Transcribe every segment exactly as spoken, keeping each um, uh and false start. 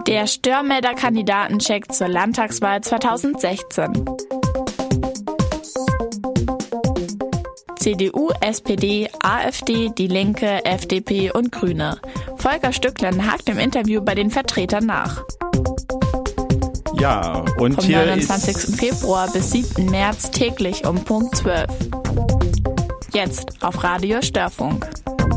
Der Störmelder-Kandidatencheck zur Landtagswahl zweitausendsechzehn. C D U, S P D, AfD, Die Linke, F D P und Grüne. Volker Stücklen hakt im Interview bei den Vertretern nach. Ja, und Vom hier neunundzwanzigsten ist Februar bis siebten März täglich um Punkt zwölf. Jetzt auf Radio Störfunk.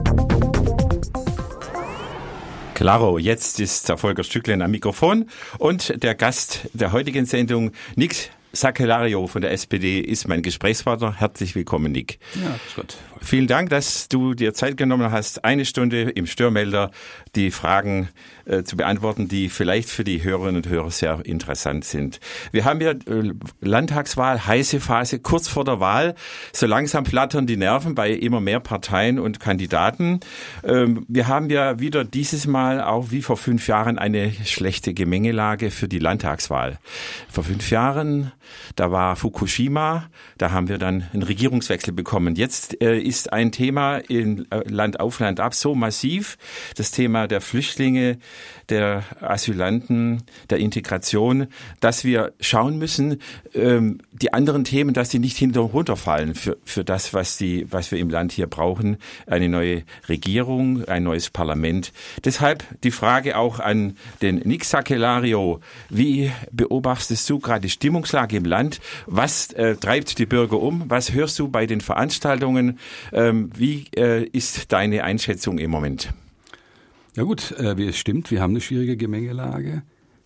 Klaro, jetzt ist der Volker Stücklen am Mikrofon und der Gast der heutigen Sendung, Nick Sakellariou von der S P D, ist mein Gesprächspartner. Herzlich willkommen, Nick. Ja, ist gut. Vielen Dank, dass du dir Zeit genommen hast, eine Stunde im Störmelder die Fragen äh, zu beantworten, die vielleicht für die Hörerinnen und Hörer sehr interessant sind. Wir haben ja äh, Landtagswahl, heiße Phase, kurz vor der Wahl. So langsam flattern die Nerven bei immer mehr Parteien und Kandidaten. Ähm, wir haben ja wieder dieses Mal auch wie vor fünf Jahren eine schlechte Gemengelage für die Landtagswahl. Vor fünf Jahren, da war Fukushima, da haben wir dann einen Regierungswechsel bekommen. Jetzt äh, ist ein Thema in Land auf, Land ab so massiv, das Thema der Flüchtlinge, der Asylanten, der Integration, dass wir schauen müssen, ähm, die anderen Themen, dass die nicht hinter runterfallen für, für das, was die, was wir im Land hier brauchen, eine neue Regierung, ein neues Parlament. Deshalb die Frage auch an den Nick Sakellariou: Wie beobachtest du gerade die Stimmungslage im Land? Was äh, treibt die Bürger um? Was hörst du bei den Veranstaltungen? Ähm, wie äh, ist deine Einschätzung im Moment? Ja gut, äh, wie es stimmt, wir haben eine schwierige Gemengelage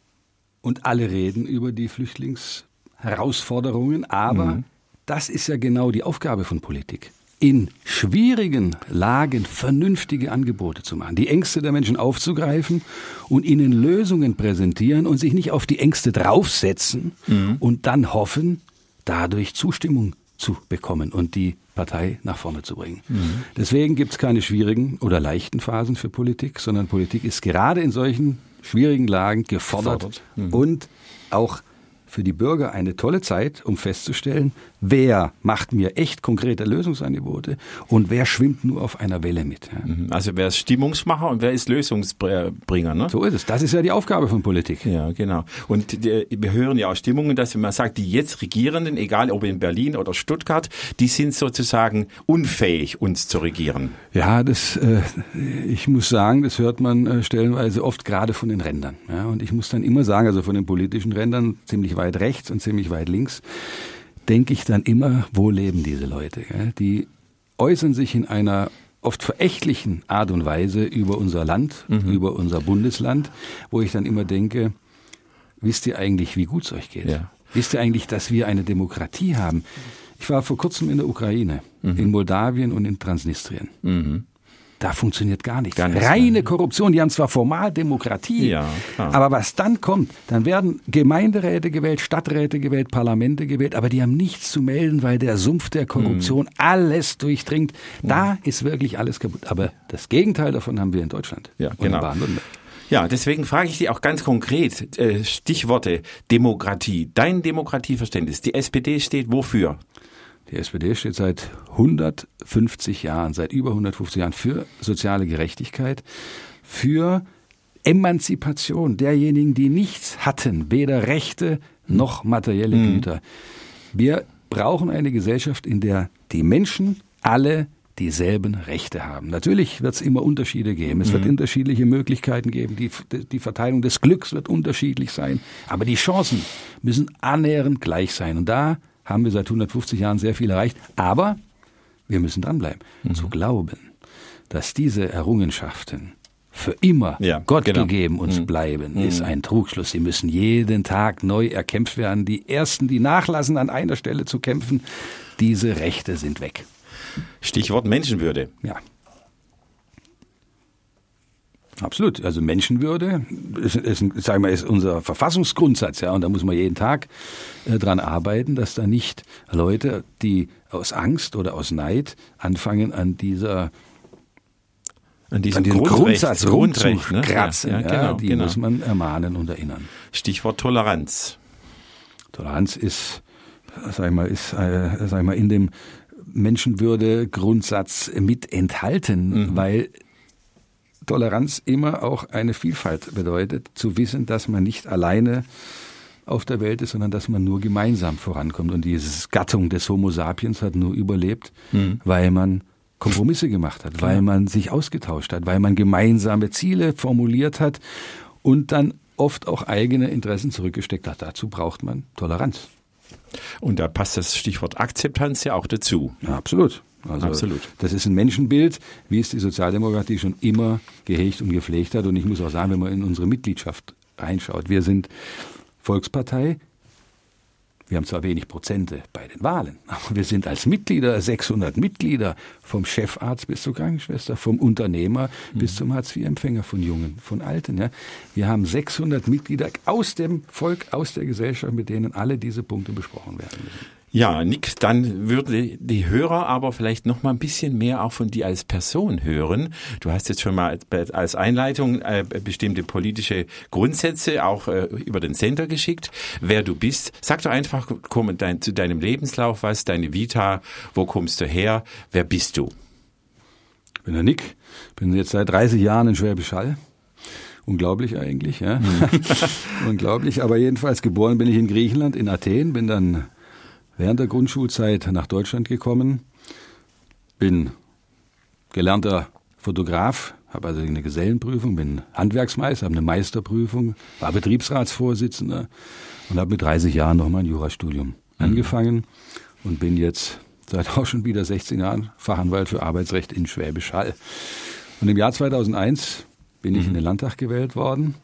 und alle reden über die Flüchtlingsherausforderungen, aber mhm. das ist ja genau die Aufgabe von Politik. In schwierigen Lagen vernünftige Angebote zu machen, die Ängste der Menschen aufzugreifen und ihnen Lösungen präsentieren und sich nicht auf die Ängste draufsetzen mhm. und dann hoffen, dadurch Zustimmung zu bekommen und die Partei nach vorne zu bringen. Mhm. Deswegen gibt es keine schwierigen oder leichten Phasen für Politik, sondern Politik ist gerade in solchen schwierigen Lagen gefordert, gefordert. Mhm. und auch für die Bürger eine tolle Zeit, um festzustellen, wer macht mir echt konkrete Lösungsangebote und wer schwimmt nur auf einer Welle mit. Also wer ist Stimmungsmacher und wer ist Lösungsbringer, ne? So ist es. Das ist ja die Aufgabe von Politik. Ja, genau. Und die, wir hören ja auch Stimmungen, dass man sagt, die jetzt Regierenden, egal ob in Berlin oder Stuttgart, die sind sozusagen unfähig, uns zu regieren. Ja, das, äh, ich muss sagen, das hört man äh, stellenweise oft gerade von den Rändern. Ja, und ich muss dann immer sagen, also von den politischen Rändern, ziemlich weit rechts und ziemlich weit links, denke ich dann immer, wo leben diese Leute? Gell? Die äußern sich in einer oft verächtlichen Art und Weise über unser Land, mhm. über unser Bundesland, wo ich dann immer denke, wisst ihr eigentlich, wie gut es euch geht? Ja. Wisst ihr eigentlich, dass wir eine Demokratie haben? Ich war vor kurzem in der Ukraine, mhm. in Moldawien und in Transnistrien. Mhm. Da funktioniert gar nichts. Gar nichts Reine mehr. Korruption. Die haben zwar formal Demokratie, ja, klar. aber was dann kommt, dann werden Gemeinderäte gewählt, Stadträte gewählt, Parlamente gewählt, aber die haben nichts zu melden, weil der Sumpf der Korruption mhm. alles durchdringt. Da mhm. ist wirklich alles kaputt. Aber das Gegenteil davon haben wir in Deutschland. Ja, genau. Ja, deswegen frage ich dich auch ganz konkret, äh, Stichworte Demokratie, dein Demokratieverständnis. Die S P D steht wofür? Die S P D steht seit hundertfünfzig Jahren, seit über hundertfünfzig Jahren für soziale Gerechtigkeit, für Emanzipation derjenigen, die nichts hatten, weder Rechte noch materielle mhm. Güter. Wir brauchen eine Gesellschaft, in der die Menschen alle dieselben Rechte haben. Natürlich wird es immer Unterschiede geben. Es mhm. wird unterschiedliche Möglichkeiten geben. Die, die Verteilung des Glücks wird unterschiedlich sein. Aber die Chancen müssen annähernd gleich sein. Und da haben wir seit hundertfünfzig Jahren sehr viel erreicht. Aber wir müssen dranbleiben. Mhm. Zu glauben, dass diese Errungenschaften für immer ja, Gott genau. gegeben uns mhm. bleiben, ist ein Trugschluss. Sie müssen jeden Tag neu erkämpft werden. Die Ersten, die nachlassen, an einer Stelle zu kämpfen, diese Rechte sind weg. Stichwort Menschenwürde. Ja. Absolut. Also Menschenwürde ist, ist, sagen wir, ist unser Verfassungsgrundsatz, ja, und da muss man jeden Tag äh, dran arbeiten, dass da nicht Leute, die aus Angst oder aus Neid anfangen, an dieser an diesem, an diesem Grundrecht, Grundsatz rumzukratzen, ne? ja, ja, genau, ja, die genau. muss man ermahnen und erinnern. Stichwort Toleranz. Toleranz ist, sag ich mal, ist, äh, sag ich mal, in dem Menschenwürde-Grundsatz mit enthalten, mhm. weil Toleranz immer auch eine Vielfalt bedeutet, zu wissen, dass man nicht alleine auf der Welt ist, sondern dass man nur gemeinsam vorankommt. Und diese Gattung des Homo sapiens hat nur überlebt, mhm. weil man Kompromisse gemacht hat, weil man sich ausgetauscht hat, weil man gemeinsame Ziele formuliert hat und dann oft auch eigene Interessen zurückgesteckt hat. Dazu braucht man Toleranz. Und da passt das Stichwort Akzeptanz ja auch dazu. Ja, absolut. Also absolut. Das ist ein Menschenbild, wie es die Sozialdemokratie schon immer gehegt und gepflegt hat. Und ich muss auch sagen, wenn man in unsere Mitgliedschaft reinschaut, wir sind Volkspartei. Wir haben zwar wenig Prozente bei den Wahlen, aber wir sind als Mitglieder, sechshundert Mitglieder, vom Chefarzt bis zur Krankenschwester, vom Unternehmer mhm. bis zum Hartz vier Empfänger, von Jungen, von Alten. Ja. Wir haben sechshundert Mitglieder aus dem Volk, aus der Gesellschaft, mit denen alle diese Punkte besprochen werden müssen. Ja, Nick, dann würde die Hörer aber vielleicht noch mal ein bisschen mehr auch von dir als Person hören. Du hast jetzt schon mal als Einleitung äh, bestimmte politische Grundsätze auch äh, über den Sender geschickt. Wer du bist, sag doch einfach komm, dein, zu deinem Lebenslauf was, deine Vita, wo kommst du her, wer bist du? Ich bin der Nick, bin jetzt seit dreißig Jahren in Schwäbisch Hall. Unglaublich eigentlich, ja. Unglaublich, aber jedenfalls geboren bin ich in Griechenland, in Athen, bin dann während der Grundschulzeit nach Deutschland gekommen, bin gelernter Fotograf, habe also eine Gesellenprüfung, bin Handwerksmeister, habe eine Meisterprüfung, war Betriebsratsvorsitzender und habe mit dreißig Jahren noch mein Jurastudium mhm. angefangen und bin jetzt seit auch schon wieder sechzehn Jahren Fachanwalt für Arbeitsrecht in Schwäbisch Hall. Und im Jahr zweitausendeins bin ich mhm. in den Landtag gewählt worden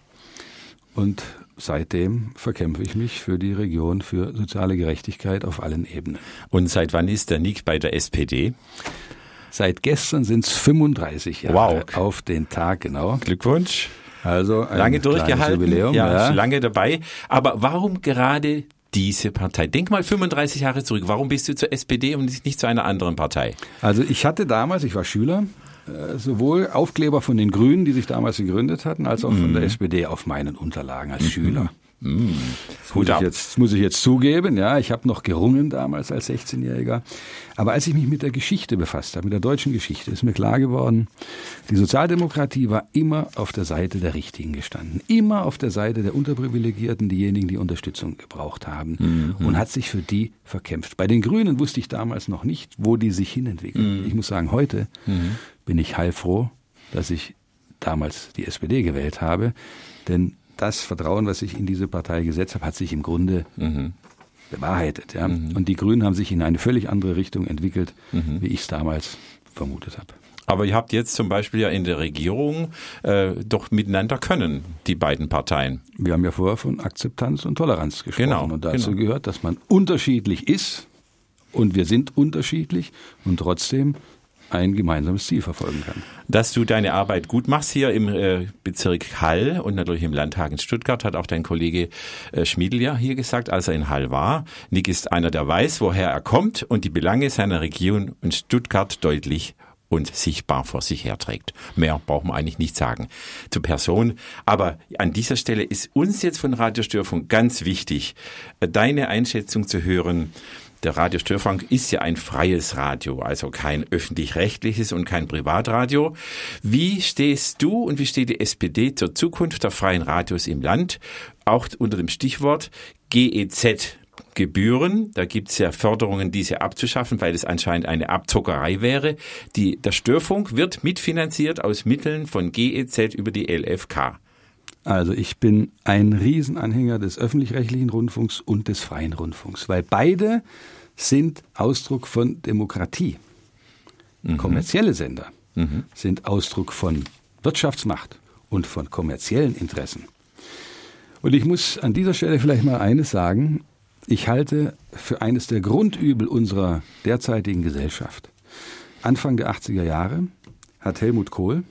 und seitdem verkämpfe ich mich für die Region, für soziale Gerechtigkeit auf allen Ebenen. Und seit wann ist der Nick bei der S P D? Seit gestern sind es fünfunddreißig Jahre wow. auf den Tag, genau. Glückwunsch. Also ein lange durchgehalten, Jubiläum, ja, ja. lange dabei. Aber warum gerade diese Partei? Denk mal fünfunddreißig Jahre zurück. Warum bist du zur S P D und nicht zu einer anderen Partei? Also ich hatte damals, ich war Schüler, sowohl Aufkleber von den Grünen, die sich damals gegründet hatten, als auch von der S P D auf meinen Unterlagen als Schüler. Mm. Das, muss ich jetzt, das muss ich jetzt zugeben, ja, ich habe noch gerungen damals als sechzehnjähriger. Aber als ich mich mit der Geschichte befasst habe, mit der deutschen Geschichte, ist mir klar geworden, die Sozialdemokratie war immer auf der Seite der Richtigen gestanden. Immer auf der Seite der Unterprivilegierten, diejenigen, die Unterstützung gebraucht haben. Mhm. Und hat sich für die verkämpft. Bei den Grünen wusste ich damals noch nicht, wo die sich hinentwickeln. Mhm. Ich muss sagen, heute mhm. bin ich heilfroh, dass ich damals die S P D gewählt habe. Denn das Vertrauen, was ich in diese Partei gesetzt habe, hat sich im Grunde mhm. bewahrheitet. Ja? Mhm. Und die Grünen haben sich in eine völlig andere Richtung entwickelt, mhm. wie ich es damals vermutet habe. Aber ihr habt jetzt zum Beispiel ja in der Regierung äh, doch miteinander können, die beiden Parteien. Wir haben ja vorher von Akzeptanz und Toleranz gesprochen. Genau, und dazu genau. gehört, dass man unterschiedlich ist und wir sind unterschiedlich und trotzdem ein gemeinsames Ziel verfolgen kann. Dass du deine Arbeit gut machst hier im äh, Bezirk Hall und natürlich im Landtag in Stuttgart, hat auch dein Kollege äh, Schmiedl ja hier gesagt, als er in Hall war. Nick ist einer, der weiß, woher er kommt und die Belange seiner Region in Stuttgart deutlich und sichtbar vor sich herträgt. Mehr braucht man eigentlich nicht sagen zur Person. Aber an dieser Stelle ist uns jetzt von Radio Störfunk ganz wichtig, deine Einschätzung zu hören. Der Radio Störfunk ist ja ein freies Radio, also kein öffentlich-rechtliches und kein Privatradio. Wie stehst du und wie steht die S P D zur Zukunft der freien Radios im Land? Auch unter dem Stichwort G E Z-Gebühren. Da gibt es ja Förderungen, diese abzuschaffen, weil es anscheinend eine Abzockerei wäre. Die, der Störfunk wird mitfinanziert aus Mitteln von G E Z über die L F K. Also ich bin ein Riesenanhänger des öffentlich-rechtlichen Rundfunks und des freien Rundfunks, weil beide sind Ausdruck von Demokratie. Mhm. Kommerzielle Sender mhm. sind Ausdruck von Wirtschaftsmacht und von kommerziellen Interessen. Und ich muss an dieser Stelle vielleicht mal eines sagen, ich halte für eines der Grundübel unserer derzeitigen Gesellschaft. Anfang der achtziger Jahre hat Helmut Kohl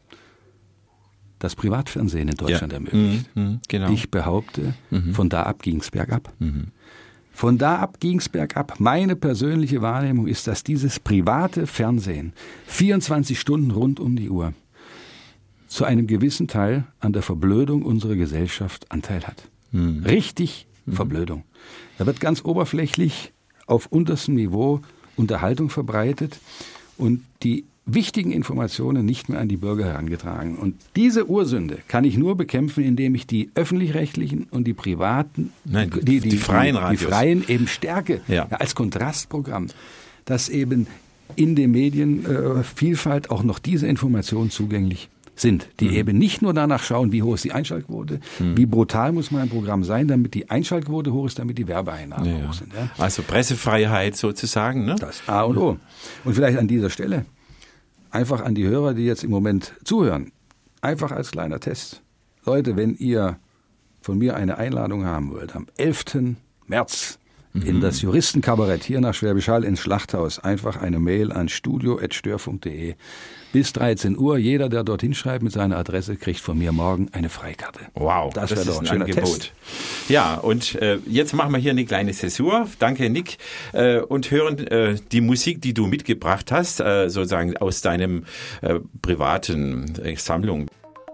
das Privatfernsehen in Deutschland ja. ermöglicht. Mhm, genau. Ich behaupte, mhm. von da ab ging es bergab. Mhm. Von da ab ging es bergab. Meine persönliche Wahrnehmung ist, dass dieses private Fernsehen vierundzwanzig Stunden rund um die Uhr zu einem gewissen Teil an der Verblödung unserer Gesellschaft Anteil hat. Mhm. Richtig mhm. Verblödung. Da wird ganz oberflächlich auf unterstem Niveau Unterhaltung verbreitet und die wichtigen Informationen nicht mehr an die Bürger herangetragen. Und diese Ursünde kann ich nur bekämpfen, indem ich die öffentlich-rechtlichen und die privaten, Nein, die, die, die, die freien die, die Radios. freien eben stärke, ja. Ja, als Kontrastprogramm, dass eben in den Medien äh, Vielfalt auch noch diese Informationen zugänglich sind, die mhm. eben nicht nur danach schauen, wie hoch ist die Einschaltquote, mhm. wie brutal muss mein Programm sein, damit die Einschaltquote hoch ist, damit die Werbeeinnahmen ja, hoch sind. Ja. Also Pressefreiheit sozusagen. Ne? Das A und O. Und vielleicht an dieser Stelle einfach an die Hörer, die jetzt im Moment zuhören, einfach als kleiner Test. Leute, wenn ihr von mir eine Einladung haben wollt, am elften März mhm. in das Juristenkabarett hier nach Schwäbisch Hall ins Schlachthaus, einfach eine Mail an studio at stör punkt de. Bis dreizehn Uhr. Jeder, der dorthin schreibt mit seiner Adresse, kriegt von mir morgen eine Freikarte. Wow, das, das wäre doch ein, ein schöner Angebot. Test. Ja, und äh, jetzt machen wir hier eine kleine Zäsur. Danke, Nick. Äh, und hören äh, die Musik, die du mitgebracht hast, äh, sozusagen aus deinem äh, privaten äh, Sammlung.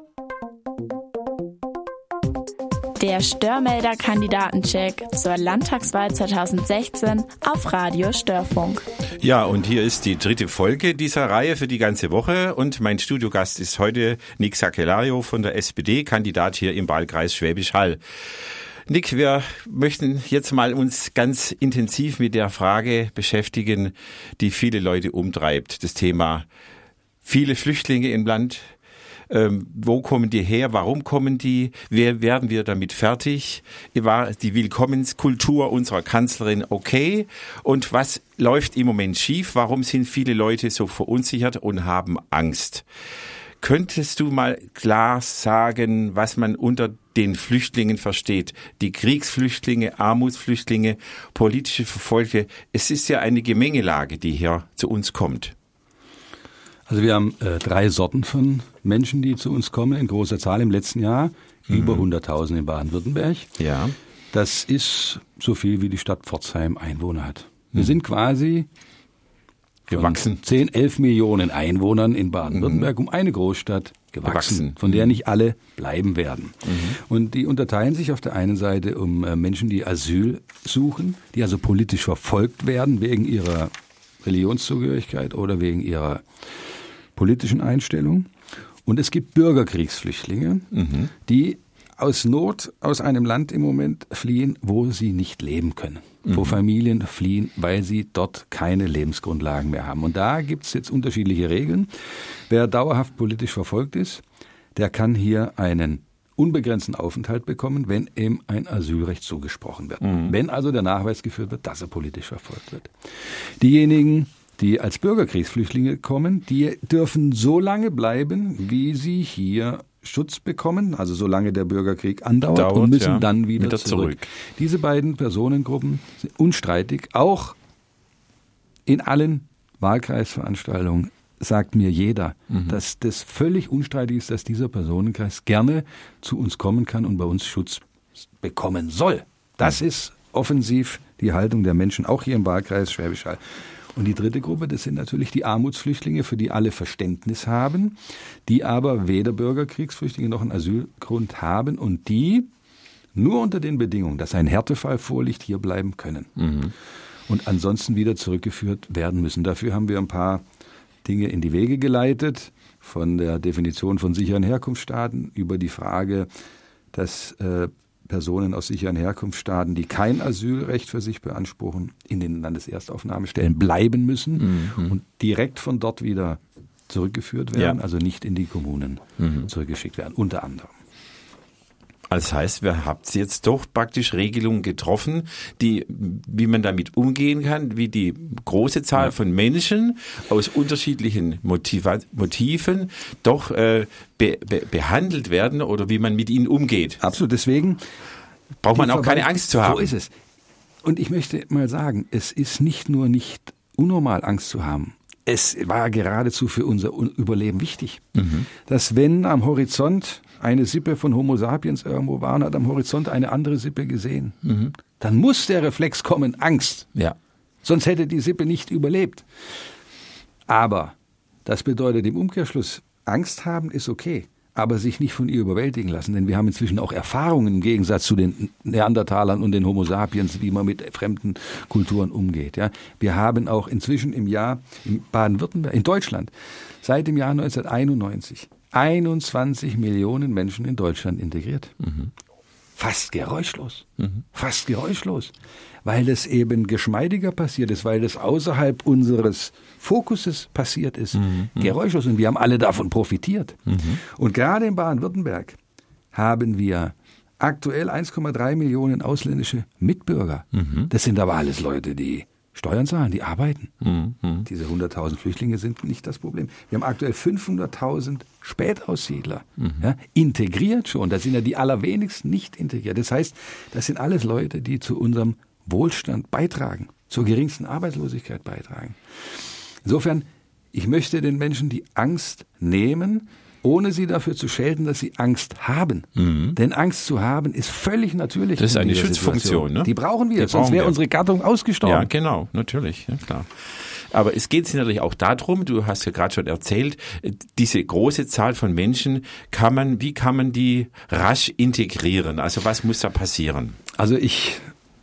Der Störmelder-Kandidatencheck zur Landtagswahl zweitausendsechzehn auf Radio Störfunk. Ja, und hier ist die dritte Folge dieser Reihe für die ganze Woche. Und mein Studiogast ist heute Nick Sakellariou von der S P D, Kandidat hier im Wahlkreis Schwäbisch Hall. Nick, wir möchten jetzt mal uns ganz intensiv mit der Frage beschäftigen, die viele Leute umtreibt. Das Thema viele Flüchtlinge im Land. Ähm, wo kommen die her? Warum kommen die? Wer werden wir damit fertig? War die Willkommenskultur unserer Kanzlerin okay? Und was läuft im Moment schief? Warum sind viele Leute so verunsichert und haben Angst? Könntest du mal klar sagen, was man unter den Flüchtlingen versteht? Die Kriegsflüchtlinge, Armutsflüchtlinge, politische Verfolgte. Es ist ja eine Gemengelage, die hier zu uns kommt. Also wir haben äh, drei Sorten von Menschen, die zu uns kommen, in großer Zahl im letzten Jahr. Mhm. Über hunderttausend in Baden-Württemberg. Ja. Das ist so viel, wie die Stadt Pforzheim Einwohner hat. Wir mhm. sind quasi gewachsen. zehn, elf Millionen Einwohnern in Baden-Württemberg, mhm. um eine Großstadt gewachsen, gewachsen, von der nicht alle bleiben werden. Mhm. Und die unterteilen sich auf der einen Seite um äh, Menschen, die Asyl suchen, die also politisch verfolgt werden wegen ihrer Religionszugehörigkeit oder wegen ihrer politischen Einstellung. Und es gibt Bürgerkriegsflüchtlinge, mhm. die aus Not aus einem Land im Moment fliehen, wo sie nicht leben können. Mhm. Wo Familien fliehen, weil sie dort keine Lebensgrundlagen mehr haben. Und da gibt es jetzt unterschiedliche Regeln. Wer dauerhaft politisch verfolgt ist, der kann hier einen unbegrenzten Aufenthalt bekommen, wenn ihm ein Asylrecht zugesprochen wird. Mhm. Wenn also der Nachweis geführt wird, dass er politisch verfolgt wird. Diejenigen, die als Bürgerkriegsflüchtlinge kommen, die dürfen so lange bleiben, wie sie hier Schutz bekommen, also solange der Bürgerkrieg andauert, Dauert, und müssen ja. dann wieder, wieder zurück. zurück. Diese beiden Personengruppen sind unstreitig, auch in allen Wahlkreisveranstaltungen sagt mir jeder, mhm. dass das völlig unstreitig ist, dass dieser Personenkreis gerne zu uns kommen kann und bei uns Schutz bekommen soll. Das mhm. ist offensiv die Haltung der Menschen, auch hier im Wahlkreis Schwäbisch Hall. Und die dritte Gruppe, das sind natürlich die Armutsflüchtlinge, für die alle Verständnis haben, die aber weder Bürgerkriegsflüchtlinge noch einen Asylgrund haben und die nur unter den Bedingungen, dass ein Härtefall vorliegt, hier bleiben können. Mhm. Und ansonsten wieder zurückgeführt werden müssen. Dafür haben wir ein paar Dinge in die Wege geleitet, von der Definition von sicheren Herkunftsstaaten über die Frage, dass äh, Personen aus sicheren Herkunftsstaaten, die kein Asylrecht für sich beanspruchen, in den Landeserstaufnahmestellen bleiben müssen mhm. und direkt von dort wieder zurückgeführt werden, ja. also nicht in die Kommunen mhm. zurückgeschickt werden, unter anderem. Das heißt, wir habt jetzt doch praktisch Regelungen getroffen, die, wie man damit umgehen kann, wie die große Zahl ja. von Menschen aus unterschiedlichen Motiva- Motiven doch äh, be- be- behandelt werden oder wie man mit ihnen umgeht. Absolut, deswegen braucht man auch keine Angst zu haben. So ist es. Und ich möchte mal sagen, es ist nicht nur nicht unnormal, Angst zu haben. Es war geradezu für unser Überleben wichtig, mhm. dass wenn am Horizont eine Sippe von Homo sapiens irgendwo war und hat am Horizont eine andere Sippe gesehen, mhm. dann muss der Reflex kommen, Angst. Ja. Sonst hätte die Sippe nicht überlebt. Aber das bedeutet im Umkehrschluss, Angst haben ist okay. aber sich nicht von ihr überwältigen lassen, denn wir haben inzwischen auch Erfahrungen im Gegensatz zu den Neandertalern und den Homo sapiens, wie man mit fremden Kulturen umgeht. Ja, wir haben auch inzwischen im Jahr in Baden-Württemberg, in Deutschland, seit dem Jahr neunzehnhunderteinundneunzig einundzwanzig Millionen Menschen in Deutschland integriert. Mhm. Fast geräuschlos, mhm. fast geräuschlos, weil es eben geschmeidiger passiert ist, weil es außerhalb unseres Fokuses passiert ist, mhm. geräuschlos. Und wir haben alle davon profitiert. Mhm. Und gerade in Baden-Württemberg haben wir aktuell eins Komma drei Millionen ausländische Mitbürger. Mhm. Das sind aber alles Leute, die Steuern zahlen, die arbeiten. Mhm. Diese hunderttausend Flüchtlinge sind nicht das Problem. Wir haben aktuell fünfhunderttausend Spätaussiedler, mhm. ja, integriert schon. Das sind ja die allerwenigsten nicht integriert. Das heißt, das sind alles Leute, die zu unserem Wohlstand beitragen, zur geringsten Arbeitslosigkeit beitragen. Insofern, ich möchte den Menschen die Angst nehmen, ohne sie dafür zu schelten, dass sie Angst haben. Mhm. Denn Angst zu haben ist völlig natürlich. Das ist eine Schutzfunktion. Ne? Die brauchen wir, Die sonst wäre wir. unsere Gattung ausgestorben. Ja, genau, natürlich, ja, klar. Aber es geht natürlich auch darum, du hast ja gerade schon erzählt, diese große Zahl von Menschen, kann man, wie kann man die rasch integrieren? Also was muss da passieren? Also ich...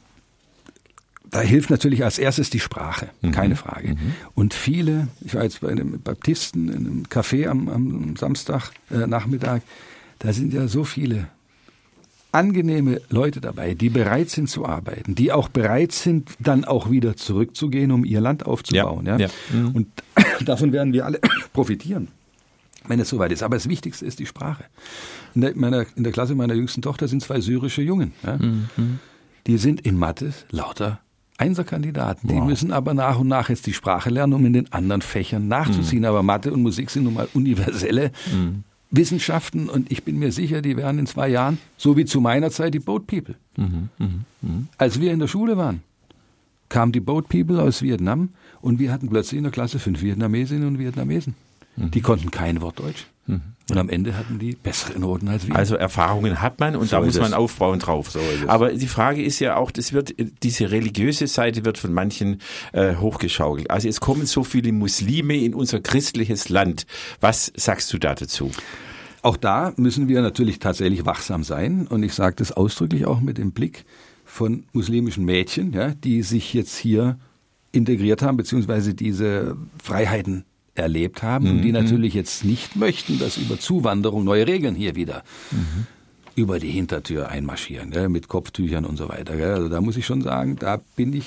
Da hilft natürlich als erstes die Sprache, mhm. keine Frage. Mhm. Und viele, ich war jetzt bei einem Baptisten in einem Café am, am Samstag äh, Nachmittag, da sind ja so viele angenehme Leute dabei, die bereit sind zu arbeiten, die auch bereit sind, dann auch wieder zurückzugehen, um ihr Land aufzubauen. Ja, ja. Ja. Mhm. Und davon werden wir alle profitieren, wenn es soweit ist. Aber das Wichtigste ist die Sprache. In der, meiner, in der Klasse meiner jüngsten Tochter sind zwei syrische Jungen. Ja? Mhm. Die sind in Mathe lauter Einserkandidaten. Die wow. müssen aber nach und nach jetzt die Sprache lernen, um in den anderen Fächern nachzuziehen. Mhm. Aber Mathe und Musik sind nun mal universelle mhm. Wissenschaften und ich bin mir sicher, die werden in zwei Jahren, so wie zu meiner Zeit, die Boat People. Mhm. Mhm. Als wir in der Schule waren, kamen die Boat People aus Vietnam und wir hatten plötzlich in der Klasse fünf Vietnamesinnen und Vietnamesen. Mhm. Die konnten kein Wort Deutsch. Mhm. Und am Ende hatten die bessere Noten als wir. Also Erfahrungen hat man und so da muss man aufbauen drauf. So Aber die Frage ist ja auch, das wird, diese religiöse Seite wird von manchen äh, hochgeschaukelt. Also es kommen so viele Muslime in unser christliches Land. Was sagst du da dazu? Auch da müssen wir natürlich tatsächlich wachsam sein. Und ich sage das ausdrücklich auch mit dem Blick von muslimischen Mädchen, ja, die sich jetzt hier integriert haben, beziehungsweise diese Freiheiten erlebt haben, mhm. und die natürlich jetzt nicht möchten, dass über Zuwanderung neue Regeln hier wieder mhm. über die Hintertür einmarschieren, gell, mit Kopftüchern und so weiter. Gell. Also da muss ich schon sagen, da bin ich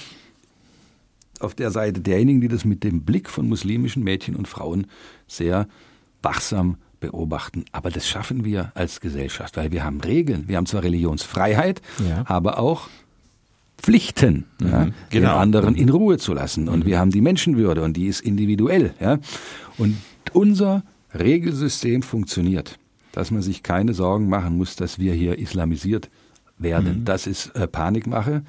auf der Seite derjenigen, die das mit dem Blick von muslimischen Mädchen und Frauen sehr wachsam beobachten. Aber das schaffen wir als Gesellschaft, weil wir haben Regeln. Wir haben zwar Religionsfreiheit, ja. aber auch Pflichten, mhm, ja, genau. den anderen in Ruhe zu lassen. Und mhm. wir haben die Menschenwürde und die ist individuell. Ja. Und unser Regelsystem funktioniert, dass man sich keine Sorgen machen muss, dass wir hier islamisiert werden. Mhm. Das ist äh, Panikmache.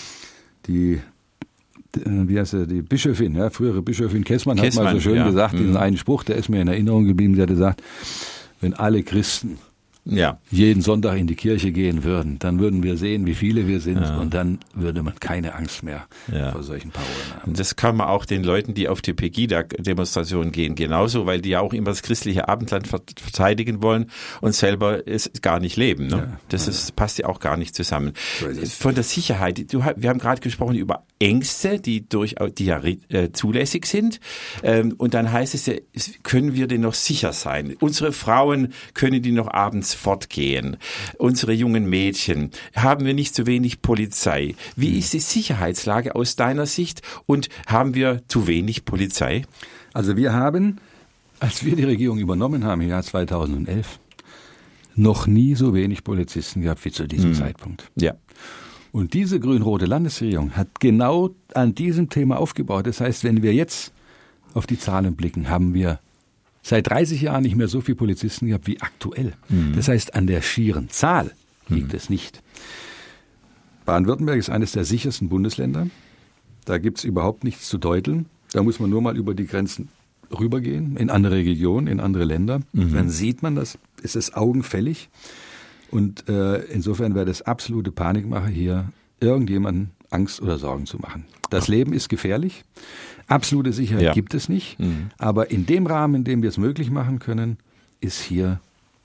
Die, die, wie heißt sie, die Bischöfin, ja, frühere Bischöfin Kessmann, Kessmann hat mal so schön ja. gesagt, mhm. diesen einen Spruch, der ist mir in Erinnerung geblieben, sie hat gesagt, wenn alle Christen Ja. jeden Sonntag in die Kirche gehen würden, dann würden wir sehen, wie viele wir sind, ja. und dann würde man keine Angst mehr ja. vor solchen Parolen haben. Das kann man auch den Leuten, die auf die Pegida-Demonstration gehen, genauso, weil die ja auch immer das christliche Abendland verteidigen wollen und selber es gar nicht leben. Ne? Ja. Das ist, passt ja auch gar nicht zusammen. So Von der Sicherheit, du, wir haben gerade gesprochen über Ängste, die durchaus die ja äh, zulässig sind, ähm, und dann heißt es ja, können wir denn noch sicher sein? Unsere Frauen, können die noch abends fortgehen? Unsere jungen Mädchen, haben wir nicht zu wenig Polizei? Wie ist die Sicherheitslage aus deiner Sicht und haben wir zu wenig Polizei? Also wir haben, als wir die Regierung übernommen haben im Jahr zweitausendelf, noch nie so wenig Polizisten gehabt wie zu diesem hm. Zeitpunkt. Ja. Und diese grün-rote Landesregierung hat genau an diesem Thema aufgebaut. Das heißt, wenn wir jetzt auf die Zahlen blicken, haben wir seit dreißig Jahren nicht mehr so viele Polizisten gehabt wie aktuell. Mhm. Das heißt, an der schieren Zahl liegt mhm. es nicht. Baden-Württemberg ist eines der sichersten Bundesländer. Da gibt es überhaupt nichts zu deuteln. Da muss man nur mal über die Grenzen rübergehen, in andere Regionen, in andere Länder. Mhm. Dann sieht man das, ist es augenfällig. Und äh, insofern wäre das absolute Panikmache, hier irgendjemanden Angst oder Sorgen zu machen. Das Leben ist gefährlich. Absolute Sicherheit ja. gibt es nicht. Mhm. Aber in dem Rahmen, in dem wir es möglich machen können, ist hier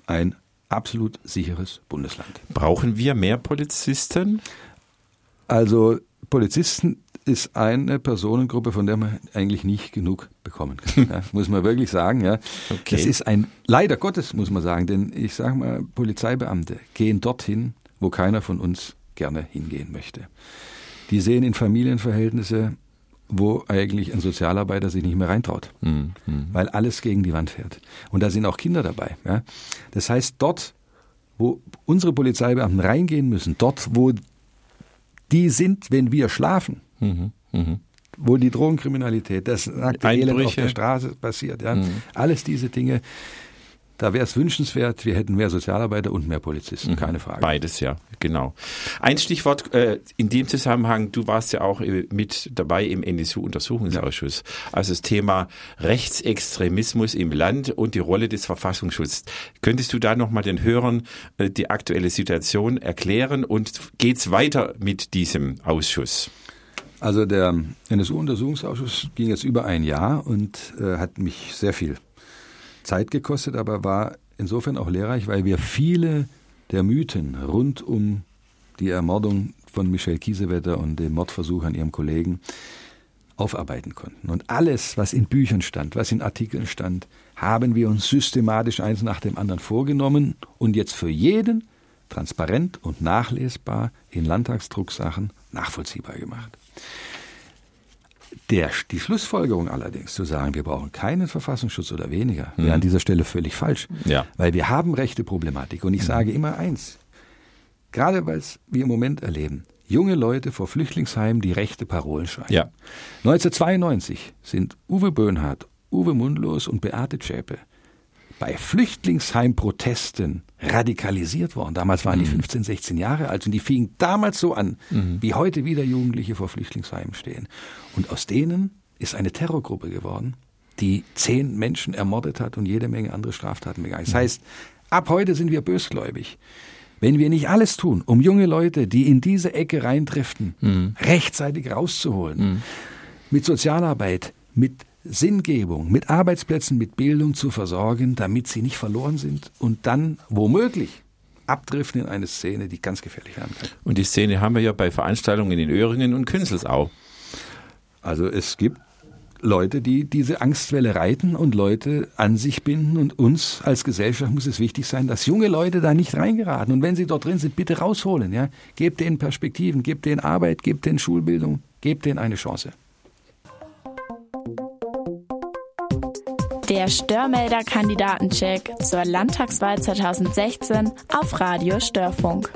ein absolut sicheres Bundesland. Brauchen wir mehr Polizisten? Also Polizisten ist eine Personengruppe, von der man eigentlich nicht genug bekommen kann. Ja, muss man wirklich sagen. Ja. Okay. Das ist ein, leider Gottes muss man sagen, denn ich sage mal, Polizeibeamte gehen dorthin, wo keiner von uns gerne hingehen möchte. Die sehen in Familienverhältnisse, wo eigentlich ein Sozialarbeiter sich nicht mehr reintraut, mhm. weil alles gegen die Wand fährt. Und da sind auch Kinder dabei. Ja. Das heißt, dort, wo unsere Polizeibeamten reingehen müssen, dort, wo die sind, wenn wir schlafen, mhm. Mhm. wo die Drogenkriminalität, das nackte Elend auf der Straße passiert, ja. Mhm. Alles diese Dinge, da wäre es wünschenswert, wir hätten mehr Sozialarbeiter und mehr Polizisten, mhm. keine Frage. Beides, ja, genau. Ein Stichwort äh, in dem Zusammenhang, du warst ja auch äh, mit dabei im N S U-Untersuchungsausschuss, ja. Also das Thema Rechtsextremismus im Land und die Rolle des Verfassungsschutzes. Könntest du da nochmal den Hörern äh, die aktuelle Situation erklären und geht's weiter mit diesem Ausschuss? Also der N S U-Untersuchungsausschuss ging jetzt über ein Jahr und äh, hat mich sehr viel Zeit gekostet, aber war insofern auch lehrreich, weil wir viele der Mythen rund um die Ermordung von Michelle Kiesewetter und den Mordversuch an ihrem Kollegen aufarbeiten konnten. Und alles, was in Büchern stand, was in Artikeln stand, haben wir uns systematisch eins nach dem anderen vorgenommen und jetzt für jeden transparent und nachlesbar in Landtagsdrucksachen nachvollziehbar gemacht. Der, die Schlussfolgerung allerdings zu sagen, wir brauchen keinen Verfassungsschutz oder weniger, wäre mhm. an dieser Stelle völlig falsch. Ja. Weil wir haben rechte Problematik. Und ich mhm. sage immer eins, gerade weil wir im Moment erleben, junge Leute vor Flüchtlingsheimen, die rechte Parolen schreiben. Ja. neunzehnhundertzweiundneunzig sind Uwe Böhnhardt, Uwe Mundlos und Beate Zschäpe bei Flüchtlingsheimprotesten radikalisiert worden. Damals waren mhm. die fünfzehn, sechzehn Jahre alt und die fingen damals so an, mhm. wie heute wieder Jugendliche vor Flüchtlingsheimen stehen. Und aus denen ist eine Terrorgruppe geworden, die zehn Menschen ermordet hat und jede Menge andere Straftaten begangen. Das heißt, ab heute sind wir bösgläubig. Wenn wir nicht alles tun, um junge Leute, die in diese Ecke reindriften, mhm. rechtzeitig rauszuholen, mhm. mit Sozialarbeit, mit Sinngebung, mit Arbeitsplätzen, mit Bildung zu versorgen, damit sie nicht verloren sind und dann womöglich abdriften in eine Szene, die ganz gefährlich werden kann. Und die Szene haben wir ja bei Veranstaltungen in Öhringen und Künzelsau. Also es gibt Leute, die diese Angstwelle reiten und Leute an sich binden und uns als Gesellschaft muss es wichtig sein, dass junge Leute da nicht reingeraten und wenn sie dort drin sind, bitte rausholen. Ja? Gebt denen Perspektiven, gebt denen Arbeit, gebt denen Schulbildung, gebt denen eine Chance. Der Störmelder-Kandidatencheck zur Landtagswahl zweitausendsechzehn auf Radio Störfunk.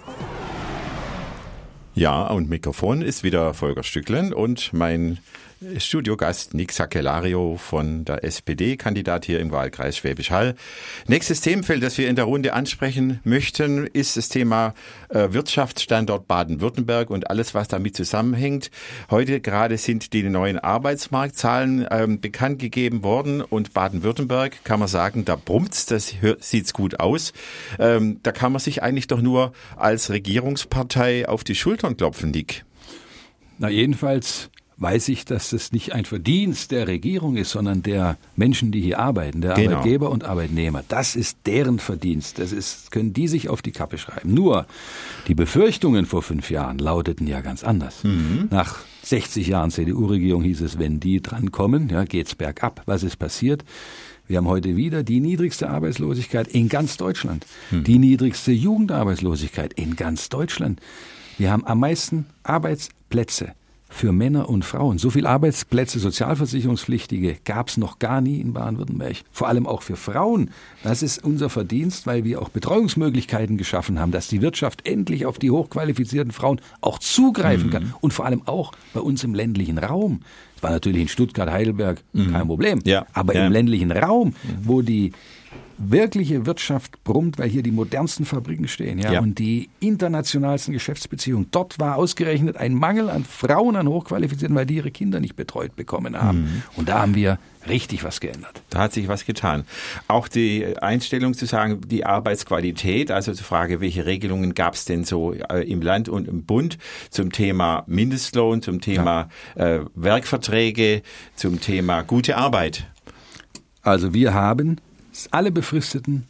Ja, und Mikrofon ist wieder Volker Stücklen und mein Studiogast Nick Sakellariou von der S P D, Kandidat hier im Wahlkreis Schwäbisch Hall. Nächstes Themenfeld, das wir in der Runde ansprechen möchten, ist das Thema äh, Wirtschaftsstandort Baden-Württemberg und alles, was damit zusammenhängt. Heute gerade sind die neuen Arbeitsmarktzahlen ähm, bekannt gegeben worden und Baden-Württemberg, kann man sagen, da brummt's, das sieht's gut aus. Ähm, da kann man sich eigentlich doch nur als Regierungspartei auf die Schultern klopfen, Nick. Na jedenfalls weiß ich, dass es nicht ein Verdienst der Regierung ist, sondern der Menschen, die hier arbeiten, der genau. Arbeitgeber und Arbeitnehmer. Das ist deren Verdienst. Das ist, können die sich auf die Kappe schreiben. Nur die Befürchtungen vor fünf Jahren lauteten ja ganz anders. Mhm. Nach sechzig Jahren C D U-Regierung hieß es, wenn die drankommen, ja, geht's bergab. Was ist passiert? Wir haben heute wieder die niedrigste Arbeitslosigkeit in ganz Deutschland. Mhm. Die niedrigste Jugendarbeitslosigkeit in ganz Deutschland. Wir haben am meisten Arbeitsplätze für Männer und Frauen. So viele Arbeitsplätze, Sozialversicherungspflichtige gab es noch gar nie in Baden-Württemberg. Vor allem auch für Frauen. Das ist unser Verdienst, weil wir auch Betreuungsmöglichkeiten geschaffen haben, dass die Wirtschaft endlich auf die hochqualifizierten Frauen auch zugreifen mhm. kann. Und vor allem auch bei uns im ländlichen Raum. Das war natürlich in Stuttgart, Heidelberg mhm. kein Problem. Ja. Aber ja. im ländlichen Raum, mhm. wo die wirkliche Wirtschaft brummt, weil hier die modernsten Fabriken stehen, ja, ja. und die internationalsten Geschäftsbeziehungen. Dort war ausgerechnet ein Mangel an Frauen, an Hochqualifizierten, weil die ihre Kinder nicht betreut bekommen haben. Mhm. Und da haben wir richtig was geändert. Da hat sich was getan. Auch die Einstellung zu sagen, die Arbeitsqualität, also die Frage, welche Regelungen gab es denn so im Land und im Bund zum Thema Mindestlohn, zum Thema ja. äh, Werkverträge, zum Thema gute Arbeit. Also wir haben alle befristeten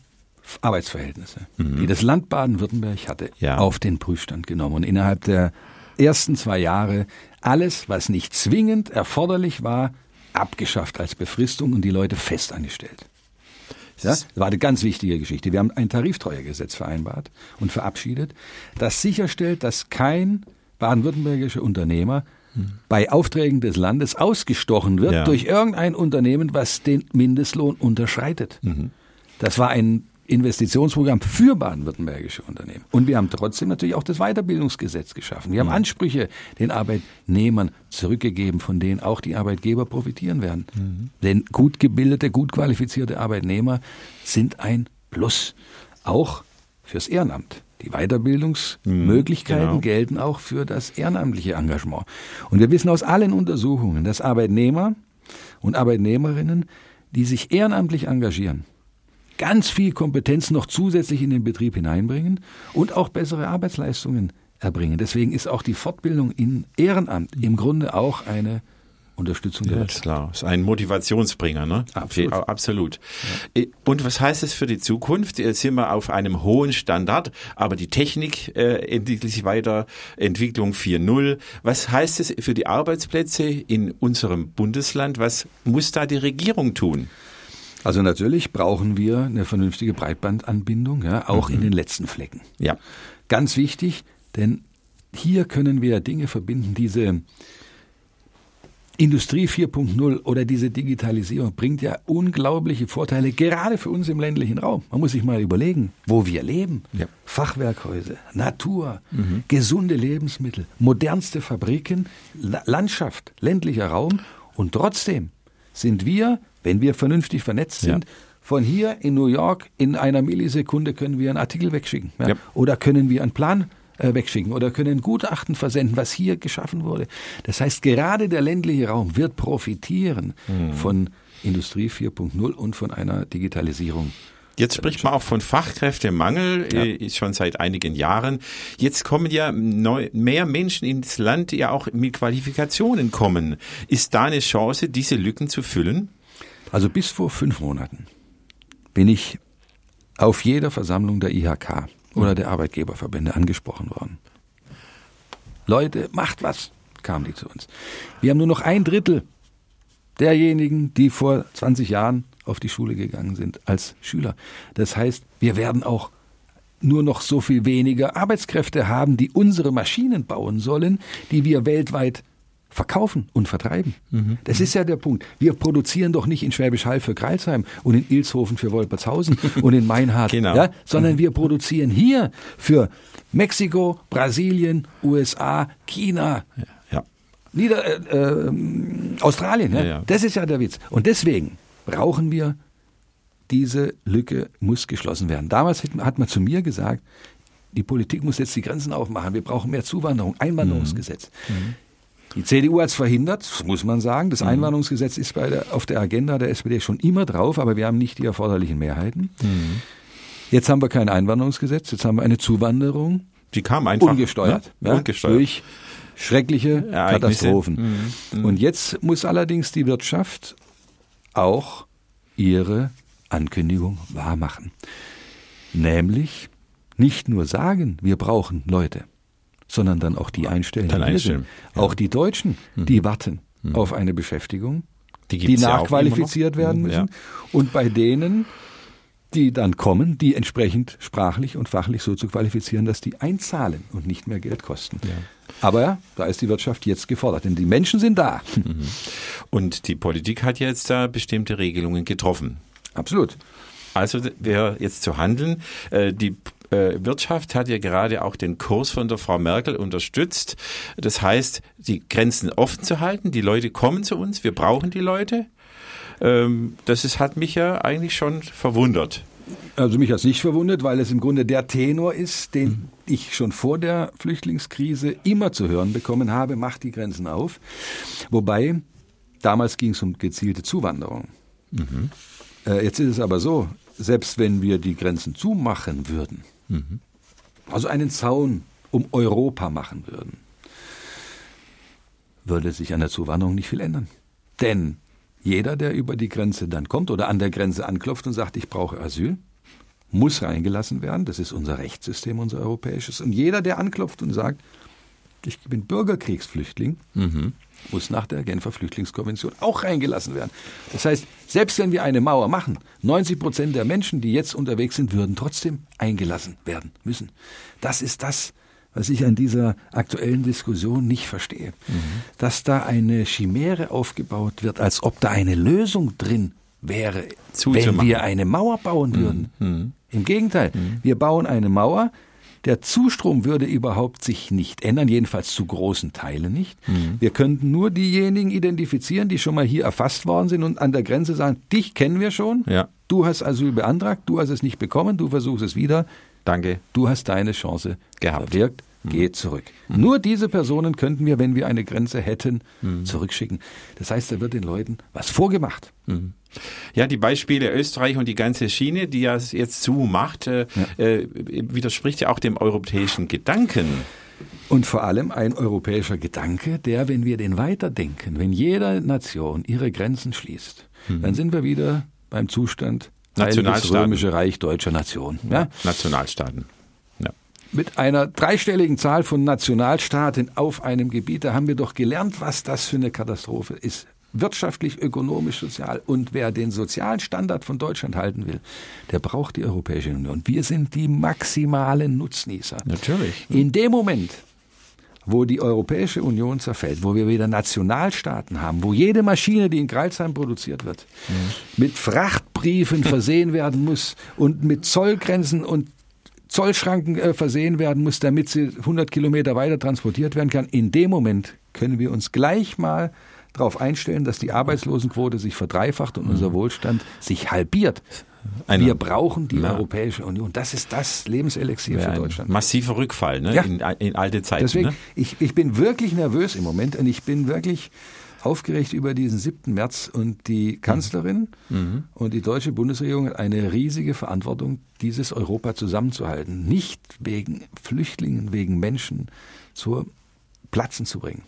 Arbeitsverhältnisse, mhm. die das Land Baden-Württemberg hatte, ja. auf den Prüfstand genommen und innerhalb der ersten zwei Jahre alles, was nicht zwingend erforderlich war, abgeschafft als Befristung und die Leute fest angestellt. Ja, das war eine ganz wichtige Geschichte. Wir haben ein Tariftreuegesetz vereinbart und verabschiedet, das sicherstellt, dass kein baden-württembergischer Unternehmer hm. bei Aufträgen des Landes ausgestochen wird ja. durch irgendein Unternehmen, was den Mindestlohn unterschreitet. Mhm. Das war ein Investitionsprogramm für baden-württembergische Unternehmen. Und wir haben trotzdem natürlich auch das Weiterbildungsgesetz geschaffen. Wir haben mhm. Ansprüche den Arbeitnehmern zurückgegeben, von denen auch die Arbeitgeber profitieren werden. Mhm. Denn gut gebildete, gut qualifizierte Arbeitnehmer sind ein Plus. Auch fürs Ehrenamt. Die Weiterbildungsmöglichkeiten mhm, genau. gelten auch für das ehrenamtliche Engagement. Und wir wissen aus allen Untersuchungen, dass Arbeitnehmer und Arbeitnehmerinnen, die sich ehrenamtlich engagieren, ganz viel Kompetenz noch zusätzlich in den Betrieb hineinbringen und auch bessere Arbeitsleistungen erbringen. Deswegen ist auch die Fortbildung in Ehrenamt im Grunde auch eine Unterstützung der ja, Wirtschaft. Klar, ist ein Motivationsbringer, ne? Absolut. Absolut. Ja. Und was heißt es für die Zukunft? Jetzt sind wir auf einem hohen Standard, aber die Technik äh, entwickelt sich weiter, Entwicklung vier Punkt null. Was heißt es für die Arbeitsplätze in unserem Bundesland? Was muss da die Regierung tun? Also natürlich brauchen wir eine vernünftige Breitbandanbindung, ja, auch mhm. in den letzten Flecken. Ja. Ganz wichtig, denn hier können wir Dinge verbinden. Diese Industrie vier Punkt null oder diese Digitalisierung bringt ja unglaubliche Vorteile, gerade für uns im ländlichen Raum. Man muss sich mal überlegen, wo wir leben. Ja. Fachwerkhäuser, Natur, mhm. gesunde Lebensmittel, modernste Fabriken, La- Landschaft, ländlicher Raum. Und trotzdem sind wir, wenn wir vernünftig vernetzt sind, ja. von hier in New York in einer Millisekunde können wir einen Artikel wegschicken. Ja? Ja. Oder können wir einen Plan äh, wegschicken oder können ein Gutachten versenden, was hier geschaffen wurde. Das heißt, gerade der ländliche Raum wird profitieren mhm. von Industrie vier Punkt null und von einer Digitalisierung. Jetzt spricht man auch von Fachkräftemangel, ja. äh, schon seit einigen Jahren. Jetzt kommen ja neu, mehr Menschen ins Land, die ja auch mit Qualifikationen kommen. Ist da eine Chance, diese Lücken zu füllen? Also bis vor fünf Monaten bin ich auf jeder Versammlung der I H K oder der Arbeitgeberverbände angesprochen worden. Leute, macht was, kamen die zu uns. Wir haben nur noch ein Drittel derjenigen, die vor zwanzig Jahren auf die Schule gegangen sind als Schüler. Das heißt, wir werden auch nur noch so viel weniger Arbeitskräfte haben, die unsere Maschinen bauen sollen, die wir weltweit verkaufen und vertreiben. Mhm. Das ist ja der Punkt. Wir produzieren doch nicht in Schwäbisch Hall für Crailsheim und in Ilshofen für Wolpertshausen und in Meinhard, genau. ja, sondern mhm. wir produzieren hier für Mexiko, Brasilien, U S A, China, ja. Ja. Nieder, äh, äh, Australien. Ja? Ja, ja. Das ist ja der Witz. Und deswegen brauchen wir, diese Lücke muss geschlossen werden. Damals hat man zu mir gesagt, die Politik muss jetzt die Grenzen aufmachen, wir brauchen mehr Zuwanderung, Einwanderungsgesetz. Mhm. Die C D U hat es verhindert, das muss man sagen. Das mhm. Einwanderungsgesetz ist bei der, auf der Agenda der S P D schon immer drauf, aber wir haben nicht die erforderlichen Mehrheiten. Mhm. Jetzt haben wir kein Einwanderungsgesetz, jetzt haben wir eine Zuwanderung. Die kam einfach ungesteuert, ne? ja, ungesteuert. durch schreckliche Ereignisse. Katastrophen. Mhm. Mhm. Und jetzt muss allerdings die Wirtschaft auch ihre Ankündigung wahrmachen. Nämlich nicht nur sagen, wir brauchen Leute, sondern dann auch die einstellen. Dann einstellen. Ja. Auch die Deutschen, die mhm. warten mhm. auf eine Beschäftigung, die, die nachqualifiziert ja werden müssen. Ja. Und bei denen, die dann kommen, die entsprechend sprachlich und fachlich so zu qualifizieren, dass die einzahlen und nicht mehr Geld kosten. Ja. Aber ja, da ist die Wirtschaft jetzt gefordert, denn die Menschen sind da. Mhm. Und die Politik hat jetzt da bestimmte Regelungen getroffen. Absolut. Also wäre jetzt zu handeln. Die Wirtschaft hat ja gerade auch den Kurs von der Frau Merkel unterstützt. Das heißt, die Grenzen offen zu halten. Die Leute kommen zu uns. Wir brauchen die Leute. Das ist, hat mich ja eigentlich schon verwundert. Also mich hat es nicht verwundert, weil es im Grunde der Tenor ist, den mhm. ich schon vor der Flüchtlingskrise immer zu hören bekommen habe, macht die Grenzen auf. Wobei, damals ging es um gezielte Zuwanderung. Mhm. Äh, jetzt ist es aber so, selbst wenn wir die Grenzen zumachen würden, mhm. also einen Zaun um Europa machen würden, würde sich an der Zuwanderung nicht viel ändern. Denn jeder, der über die Grenze dann kommt oder an der Grenze anklopft und sagt, ich brauche Asyl, muss reingelassen werden. Das ist unser Rechtssystem, unser europäisches. Und jeder, der anklopft und sagt, ich bin Bürgerkriegsflüchtling, mhm. muss nach der Genfer Flüchtlingskonvention auch reingelassen werden. Das heißt, selbst wenn wir eine Mauer machen, neunzig Prozent der Menschen, die jetzt unterwegs sind, würden trotzdem eingelassen werden müssen. Das ist das, was ich an dieser aktuellen Diskussion nicht verstehe. Mhm. Dass da eine Chimäre aufgebaut wird, als ob da eine Lösung drin wäre, wenn wir eine Mauer bauen würden. Mhm. Im Gegenteil, mhm. wir bauen eine Mauer. Der Zustrom würde überhaupt sich nicht ändern, jedenfalls zu großen Teilen nicht. Mhm. Wir könnten nur diejenigen identifizieren, die schon mal hier erfasst worden sind und an der Grenze sagen, dich kennen wir schon, ja. du hast Asyl beantragt, du hast es nicht bekommen, du versuchst es wieder. Danke. Du hast deine Chance gehabt. Verwirkt, mhm. geh zurück. Mhm. Nur diese Personen könnten wir, wenn wir eine Grenze hätten, mhm. zurückschicken. Das heißt, da wird den Leuten was vorgemacht. Mhm. Ja, die Beispiele Österreich und die ganze Schiene, die ja jetzt zumacht, äh, ja. äh, widerspricht ja auch dem europäischen Gedanken. Und vor allem ein europäischer Gedanke, der, wenn wir den weiterdenken, wenn jede Nation ihre Grenzen schließt, mhm. dann sind wir wieder beim Zustand Heiliges Römische Reich deutscher Nation. Ja? Nationalstaaten. Ja. Mit einer dreistelligen Zahl von Nationalstaaten auf einem Gebiet, da haben wir doch gelernt, was das für eine Katastrophe ist. Wirtschaftlich, ökonomisch, sozial. Und wer den sozialen Standard von Deutschland halten will, der braucht die Europäische Union. Wir sind die maximalen Nutznießer. Natürlich. In dem Moment, wo die Europäische Union zerfällt, wo wir wieder Nationalstaaten haben, wo jede Maschine, die in Crailsheim produziert wird, mhm. mit Frachtbriefen versehen werden muss und mit Zollgrenzen und Zollschranken äh, versehen werden muss, damit sie hundert Kilometer weiter transportiert werden kann, in dem Moment können wir uns gleich mal darauf einstellen, dass die Arbeitslosenquote sich verdreifacht und unser Wohlstand sich halbiert. Eine, wir brauchen die na, Europäische Union. Das ist das Lebenselixier für Deutschland. Massiver Rückfall ne? ja. in, in alte Zeiten. Deswegen, ne? ich, ich bin wirklich nervös im Moment und ich bin wirklich aufgeregt über diesen siebten März und die Kanzlerin mhm. und die deutsche Bundesregierung hat eine riesige Verantwortung, dieses Europa zusammenzuhalten. Nicht wegen Flüchtlingen, wegen Menschen zu Platzen zu bringen.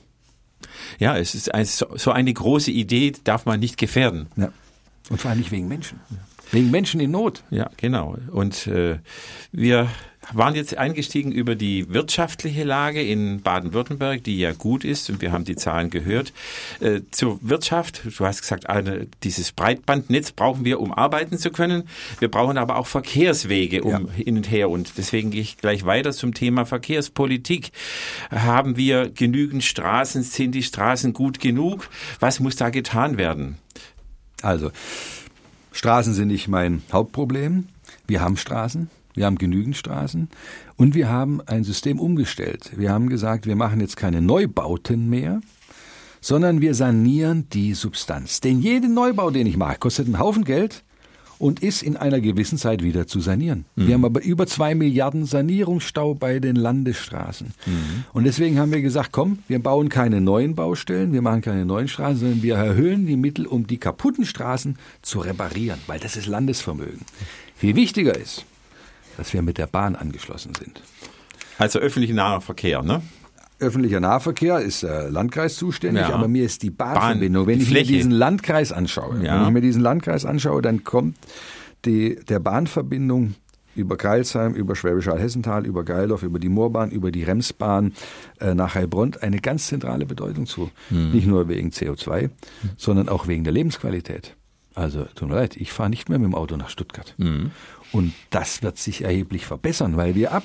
Ja, es ist ein, so eine große Idee, darf man nicht gefährden. Ja. Und vor allem nicht wegen Menschen. Ja. Wegen Menschen in Not. Ja, genau. Und äh, wir waren jetzt eingestiegen über die wirtschaftliche Lage in Baden-Württemberg, die ja gut ist und wir haben die Zahlen gehört. Äh, zur Wirtschaft, du hast gesagt, eine, dieses Breitbandnetz brauchen wir, um arbeiten zu können. Wir brauchen aber auch Verkehrswege um ja. hin und her und deswegen gehe ich gleich weiter zum Thema Verkehrspolitik. Haben wir genügend Straßen? Sind die Straßen gut genug? Was muss da getan werden? Also, Straßen sind nicht mein Hauptproblem. Wir haben Straßen. Wir haben genügend Straßen und wir haben ein System umgestellt. Wir haben gesagt, wir machen jetzt keine Neubauten mehr, sondern wir sanieren die Substanz. Denn jeder Neubau, den ich mache, kostet einen Haufen Geld und ist in einer gewissen Zeit wieder zu sanieren. Mhm. Wir haben aber über zwei Milliarden Sanierungsstau bei den Landesstraßen. Mhm. Und deswegen haben wir gesagt, komm, wir bauen keine neuen Baustellen, wir machen keine neuen Straßen, sondern wir erhöhen die Mittel, um die kaputten Straßen zu reparieren, weil das ist Landesvermögen. Viel wichtiger ist, dass wir mit der Bahn angeschlossen sind. Also öffentlicher Nahverkehr, ne? Öffentlicher Nahverkehr ist der Landkreis zuständig, ja. aber mir ist die Bahnverbindung. Bahn, wenn ich Fläche. mir diesen Landkreis anschaue, ja. wenn ich mir diesen Landkreis anschaue, dann kommt die, der Bahnverbindung über Crailsheim, über Schwäbisch Hall-Hessental, über Geildorf, über die Moorbahn, über die Remsbahn äh, nach Heilbronn eine ganz zentrale Bedeutung zu. Hm. Nicht nur wegen C O zwei, hm. sondern auch wegen der Lebensqualität. Also, tut mir leid, ich fahre nicht mehr mit dem Auto nach Stuttgart. Mhm. Und das wird sich erheblich verbessern, weil wir ab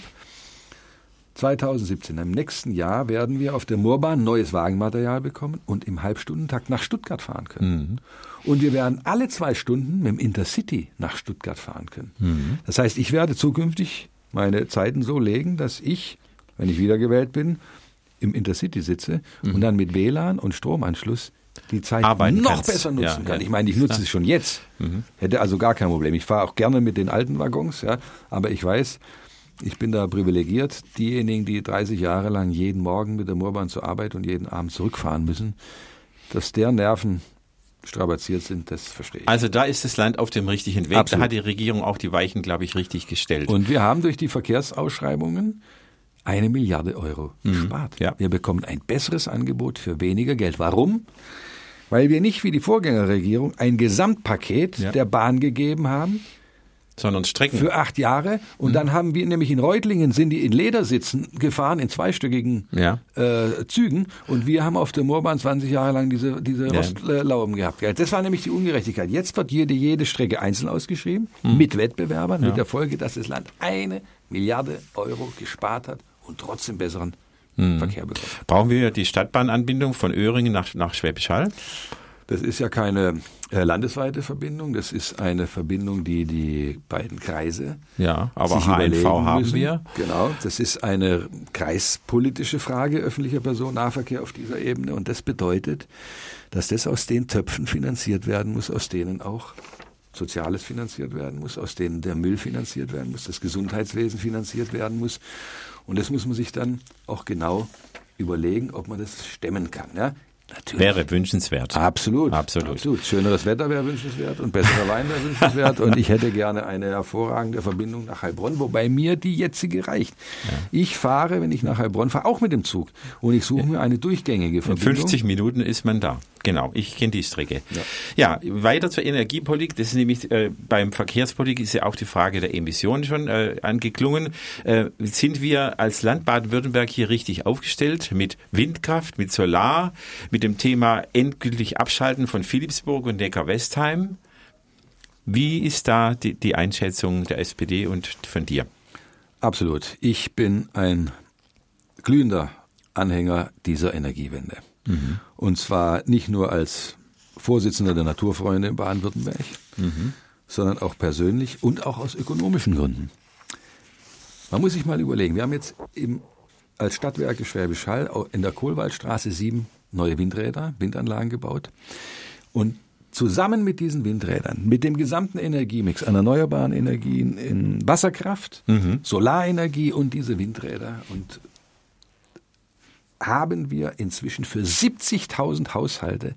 zweitausendsiebzehn, im nächsten Jahr, werden wir auf der Moorbahn neues Wagenmaterial bekommen und im Halbstundentakt nach Stuttgart fahren können. Mhm. Und wir werden alle zwei Stunden mit dem Intercity nach Stuttgart fahren können. Mhm. Das heißt, ich werde zukünftig meine Zeiten so legen, dass ich, wenn ich wiedergewählt bin, im Intercity sitze mhm. und dann mit W L A N und Stromanschluss die Zeit Arbeiten noch kannst. besser nutzen ja, kann. ja. Ich meine, ich nutze ja. es schon jetzt. Mhm. Hätte also gar kein Problem. Ich fahre auch gerne mit den alten Waggons, ja, aber ich weiß, ich bin da privilegiert. Diejenigen, die dreißig Jahre lang jeden Morgen mit der Moorbahn zur Arbeit und jeden Abend zurückfahren müssen, dass deren Nerven strapaziert sind, das verstehe ich. Also da ist das Land auf dem richtigen Weg. Absolut. Da hat die Regierung auch die Weichen, glaube ich, richtig gestellt. Und wir haben durch die Verkehrsausschreibungen eine Milliarde Euro mhm. gespart. Ja. Wir bekommen ein besseres Angebot für weniger Geld. Warum? Weil wir nicht wie die Vorgängerregierung ein Gesamtpaket ja. der Bahn gegeben haben, Sondern Strecken. Für acht Jahre. Und mhm. dann haben wir nämlich in Reutlingen, sind die in Ledersitzen gefahren, in zweistöckigen ja. äh, Zügen. Und wir haben auf der Moorbahn zwanzig Jahre lang diese, diese ja. Rostlauben gehabt. Das war nämlich die Ungerechtigkeit. Jetzt wird jede, jede Strecke einzeln ausgeschrieben, mhm. mit Wettbewerbern, ja. mit der Folge, dass das Land eine Milliarde Euro gespart hat und trotzdem besseren mhm. Verkehr bekommt. Brauchen wir die Stadtbahnanbindung von Öhringen nach, nach Schwäbisch Hall? Das ist ja keine äh, landesweite Verbindung, das ist eine Verbindung, die die beiden Kreise ja, aber H N V haben müssen. wir. Genau, das ist eine kreispolitische Frage, öffentlicher Personennahverkehr auf dieser Ebene. Und das bedeutet, dass das aus den Töpfen finanziert werden muss, aus denen auch Soziales finanziert werden muss, aus denen der Müll finanziert werden muss, das Gesundheitswesen finanziert werden muss. Und das muss man sich dann auch genau überlegen, ob man das stemmen kann. Ja? Natürlich. Wäre wünschenswert. Absolut. Absolut. Absolut. Schöneres Wetter wäre wünschenswert und besserer Wein wäre wünschenswert. Und ich hätte gerne eine hervorragende Verbindung nach Heilbronn, wobei mir die jetzige reicht. Ja. Ich fahre, wenn ich nach Heilbronn fahre, auch mit dem Zug. Und ich suche ja. mir eine durchgängige Verbindung. In fünfzig Minuten ist man da. Genau, ich kenne die Strecke. Ja. ja, weiter zur Energiepolitik. Das ist nämlich äh, beim Verkehrspolitik ist ja auch die Frage der Emissionen schon äh, angeklungen. Äh, sind wir als Land Baden-Württemberg hier richtig aufgestellt mit Windkraft, mit Solar, mit dem Thema endgültig Abschalten von Philipsburg und Neckar-Westheim? Wie ist da die, die Einschätzung der S P D und von dir? Absolut. Ich bin ein glühender Anhänger dieser Energiewende. Mhm. Und zwar nicht nur als Vorsitzender der Naturfreunde in Baden-Württemberg, mhm. sondern auch persönlich und auch aus ökonomischen Gründen. Man muss sich mal überlegen, wir haben jetzt im, als Stadtwerke Schwäbisch Hall in der Kohlwaldstraße sieben neue Windräder, Windanlagen gebaut. Und zusammen mit diesen Windrädern, mit dem gesamten Energiemix an erneuerbaren Energien in Wasserkraft, mhm. Solarenergie und diese Windräder und haben wir inzwischen für siebzigtausend Haushalte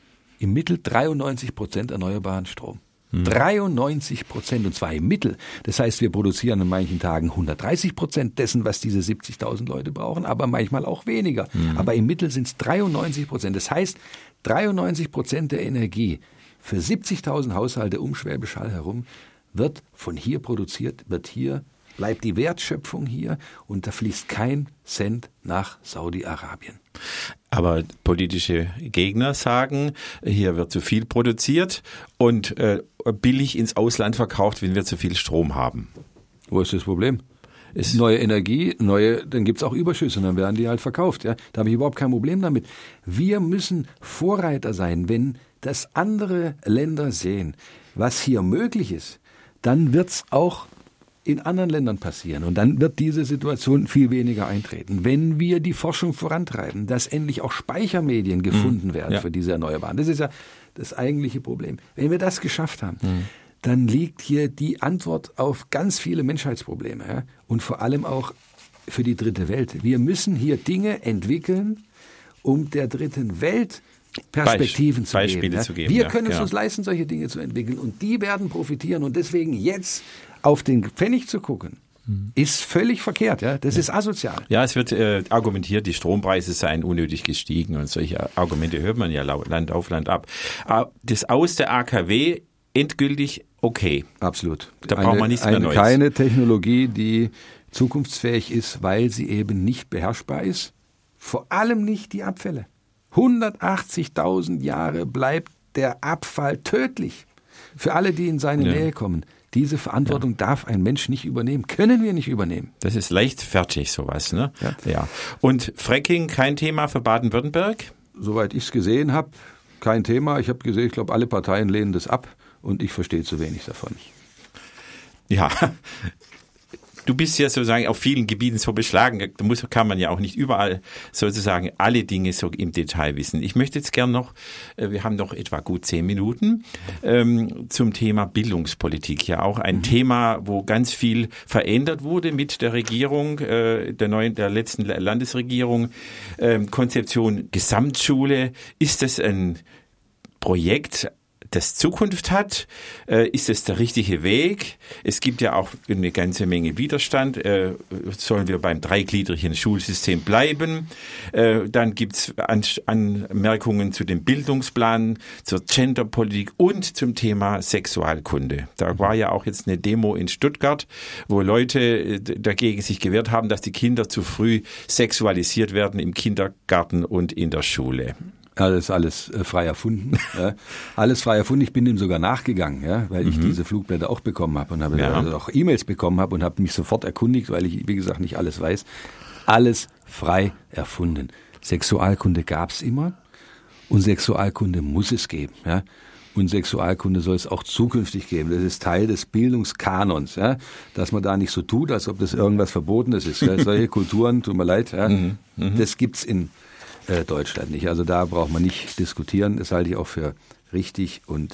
im Mittel dreiundneunzig Prozent erneuerbaren Strom. Hm. dreiundneunzig Prozent und zwar im Mittel. Das heißt, wir produzieren an manchen Tagen hundertdreißig Prozent dessen, was diese siebzigtausend Leute brauchen, aber manchmal auch weniger. Hm. Aber im Mittel sind es dreiundneunzig Prozent. Das heißt, dreiundneunzig Prozent der Energie für siebzigtausend Haushalte um Schwäbisch Hall herum wird von hier produziert, wird hier bleibt die Wertschöpfung hier und da fließt kein Cent nach Saudi-Arabien. Aber politische Gegner sagen, hier wird zu viel produziert und äh, billig ins Ausland verkauft, wenn wir zu viel Strom haben. Wo ist das Problem? Ist neue Energie, neue, dann gibt's auch Überschüsse und dann werden die halt verkauft. Ja? Da habe ich überhaupt kein Problem damit. Wir müssen Vorreiter sein. Wenn das andere Länder sehen, was hier möglich ist, dann wird's auch in anderen Ländern passieren. Und dann wird diese Situation viel weniger eintreten. Wenn wir die Forschung vorantreiben, dass endlich auch Speichermedien gefunden werden ja. für diese Erneuerbaren. Das ist ja das eigentliche Problem. Wenn wir das geschafft haben, mhm. dann liegt hier die Antwort auf ganz viele Menschheitsprobleme. Ja? Und vor allem auch für die dritte Welt. Wir müssen hier Dinge entwickeln, um der dritten Welt Perspektiven Beisp- zu, Beispiele geben, ja? zu geben. Wir ja, können es genau. uns leisten, solche Dinge zu entwickeln. Und die werden profitieren. Und deswegen jetzt auf den Pfennig zu gucken, ist völlig verkehrt. Ja? Das ja. ist asozial. Ja, es wird äh, argumentiert, die Strompreise seien unnötig gestiegen und solche Argumente hört man ja Land auf Land ab. Aber das Aus der A K W endgültig okay. Absolut. Da eine, braucht man nichts mehr Neues. Keine Technologie, die zukunftsfähig ist, weil sie eben nicht beherrschbar ist. Vor allem nicht die Abfälle. hundertachtzigtausend Jahre bleibt der Abfall tödlich. Für alle, die in seine ja. Nähe kommen. Diese Verantwortung ja. darf ein Mensch nicht übernehmen. Können wir nicht übernehmen. Das ist leichtfertig, sowas, ne? Ja. ja. Und Fracking kein Thema für Baden-Württemberg? Soweit ich es gesehen habe, kein Thema. Ich habe gesehen, ich glaube, alle Parteien lehnen das ab und ich verstehe zu wenig davon. Ja. Du bist ja sozusagen auf vielen Gebieten so beschlagen, da muss, kann man ja auch nicht überall sozusagen alle Dinge so im Detail wissen. Ich möchte jetzt gern noch, wir haben noch etwa gut zehn Minuten, ähm, zum Thema Bildungspolitik. Ja auch ein mhm. Thema, wo ganz viel verändert wurde mit der Regierung, äh, der neuen, der letzten Landesregierung. Ähm, Konzeption Gesamtschule. Ist das ein Projekt das Zukunft hat? Äh, ist es der richtige Weg? Es gibt ja auch eine ganze Menge Widerstand. Äh, sollen wir beim dreigliedrigen Schulsystem bleiben? Äh, dann gibt's An- Anmerkungen zu dem Bildungsplan, zur Genderpolitik und zum Thema Sexualkunde. Da war ja auch jetzt eine Demo in Stuttgart, wo Leute dagegen sich gewehrt haben, dass die Kinder zu früh sexualisiert werden im Kindergarten und in der Schule. Ja, das ist alles äh, frei erfunden. ja. Alles frei erfunden. Ich bin dem sogar nachgegangen, ja, weil mhm. ich diese Flugblätter auch bekommen habe und habe ja. also auch E-Mails bekommen habe und habe mich sofort erkundigt, weil ich, wie gesagt, nicht alles weiß. Alles frei erfunden. Sexualkunde gab's immer und Sexualkunde muss es geben. Ja. Und Sexualkunde soll es auch zukünftig geben. Das ist Teil des Bildungskanons, ja, dass man da nicht so tut, als ob das irgendwas Verbotenes ist. Ja. Solche Kulturen, tut mir leid, ja, mhm. Mhm. das gibt's in äh, Deutschland nicht. Also da braucht man nicht diskutieren. Das halte ich auch für richtig und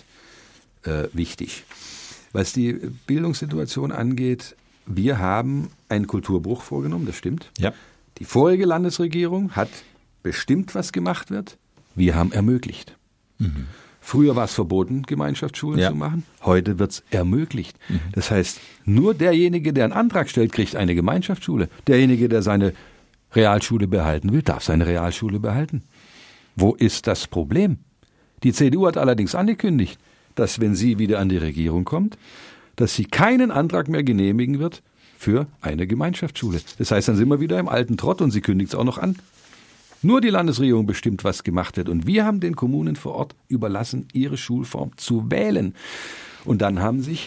äh, wichtig. Was die Bildungssituation angeht, wir haben einen Kulturbruch vorgenommen, das stimmt. Ja. Die vorige Landesregierung hat bestimmt, was gemacht wird. Wir haben ermöglicht. Mhm. Früher war es verboten, Gemeinschaftsschulen ja. zu machen. Heute wird es ermöglicht. Mhm. Das heißt, nur derjenige, der einen Antrag stellt, kriegt eine Gemeinschaftsschule. Derjenige, der seine Realschule behalten will, darf seine Realschule behalten. Wo ist das Problem? Die C D U hat allerdings angekündigt, dass, wenn sie wieder an die Regierung kommt, dass sie keinen Antrag mehr genehmigen wird für eine Gemeinschaftsschule. Das heißt, dann sind wir wieder im alten Trott und sie kündigt es auch noch an. Nur die Landesregierung bestimmt, was gemacht wird. Und wir haben den Kommunen vor Ort überlassen, ihre Schulform zu wählen. Und dann haben sich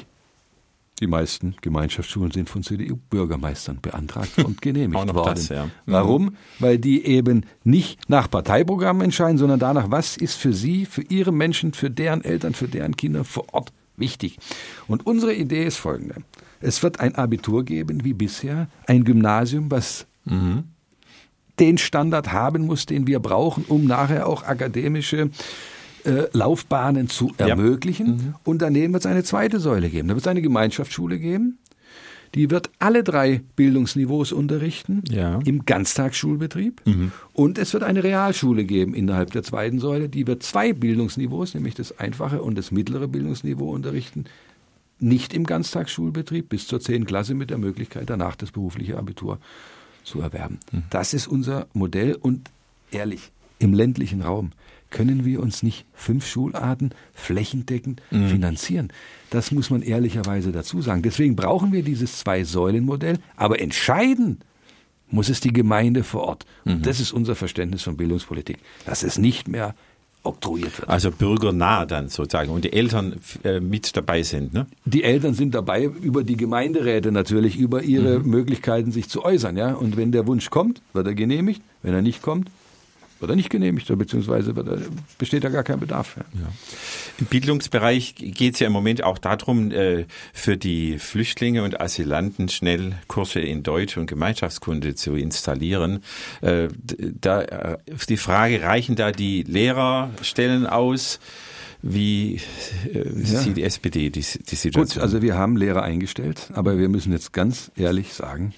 die meisten Gemeinschaftsschulen sind von C D U-Bürgermeistern beantragt und genehmigt worden. Das, ja. Warum? Weil die eben nicht nach Parteiprogrammen entscheiden, sondern danach, was ist für sie, für ihre Menschen, für deren Eltern, für deren Kinder vor Ort wichtig. Und unsere Idee ist folgende. Es wird ein Abitur geben, wie bisher, ein Gymnasium, was mhm. den Standard haben muss, den wir brauchen, um nachher auch akademische äh, Laufbahnen zu ermöglichen. Ja. Mhm. Und daneben wird es eine zweite Säule geben. Da wird es eine Gemeinschaftsschule geben, die wird alle drei Bildungsniveaus unterrichten, ja. im Ganztagsschulbetrieb. Mhm. Und es wird eine Realschule geben innerhalb der zweiten Säule, die wird zwei Bildungsniveaus, nämlich das einfache und das mittlere Bildungsniveau unterrichten, nicht im Ganztagsschulbetrieb bis zur zehnten Klasse mit der Möglichkeit, danach das berufliche Abitur zu erwerben. Mhm. Das ist unser Modell und ehrlich, im ländlichen Raum können wir uns nicht fünf Schularten flächendeckend mhm. finanzieren. Das muss man ehrlicherweise dazu sagen. Deswegen brauchen wir dieses Zwei-Säulen-Modell, aber entscheiden muss es die Gemeinde vor Ort. Mhm. Und das ist unser Verständnis von Bildungspolitik, dass es nicht mehr oktroyiert wird. Also bürgernah dann sozusagen und die Eltern äh, mit dabei sind, ne? Die Eltern sind dabei, über die Gemeinderäte natürlich, über ihre mhm. Möglichkeiten sich zu äußern, ja. Und wenn der Wunsch kommt, wird er genehmigt. Wenn er nicht kommt, wird er nicht genehmigt, beziehungsweise wird er, besteht da gar kein Bedarf. Ja. Ja. Im Bildungsbereich geht es ja im Moment auch darum, äh, für die Flüchtlinge und Asylanten schnell Kurse in Deutsch und Gemeinschaftskunde zu installieren. Äh, da, äh, die Frage, reichen da die Lehrerstellen aus? Wie äh, ja. sieht die S P D die, die Situation? Gut, also wir haben Lehrer eingestellt, aber wir müssen jetzt ganz ehrlich sagen,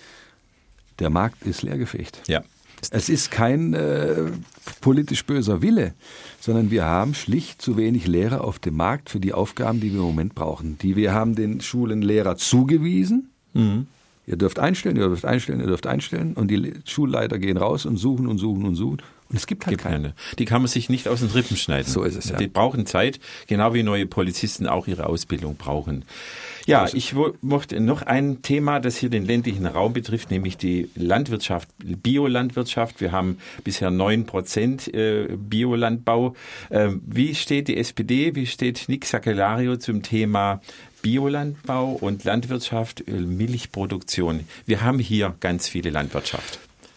der Markt ist leergefegt. Ja. Es ist kein äh, politisch böser Wille, sondern wir haben schlicht zu wenig Lehrer auf dem Markt für die Aufgaben, die wir im Moment brauchen. Die wir haben den Schulen Lehrer zugewiesen. Mhm. Ihr dürft einstellen, ihr dürft einstellen, ihr dürft einstellen. Und die Schulleiter gehen raus und suchen und suchen und suchen. Und es gibt halt gibt keine. Die kann man sich nicht aus den Rippen schneiden. So ist es, ja. Die brauchen Zeit, genau wie neue Polizisten auch ihre Ausbildung brauchen. Ja, ich möchte noch ein Thema, das hier den ländlichen Raum betrifft, nämlich die Landwirtschaft, Biolandwirtschaft. Wir haben bisher neun Prozent Biolandbau. Wie steht die S P D, wie steht Nick Sakellariou zum Thema Biolandbau und Landwirtschaft, Milchproduktion? Wir haben hier ganz viele Landwirtschaft.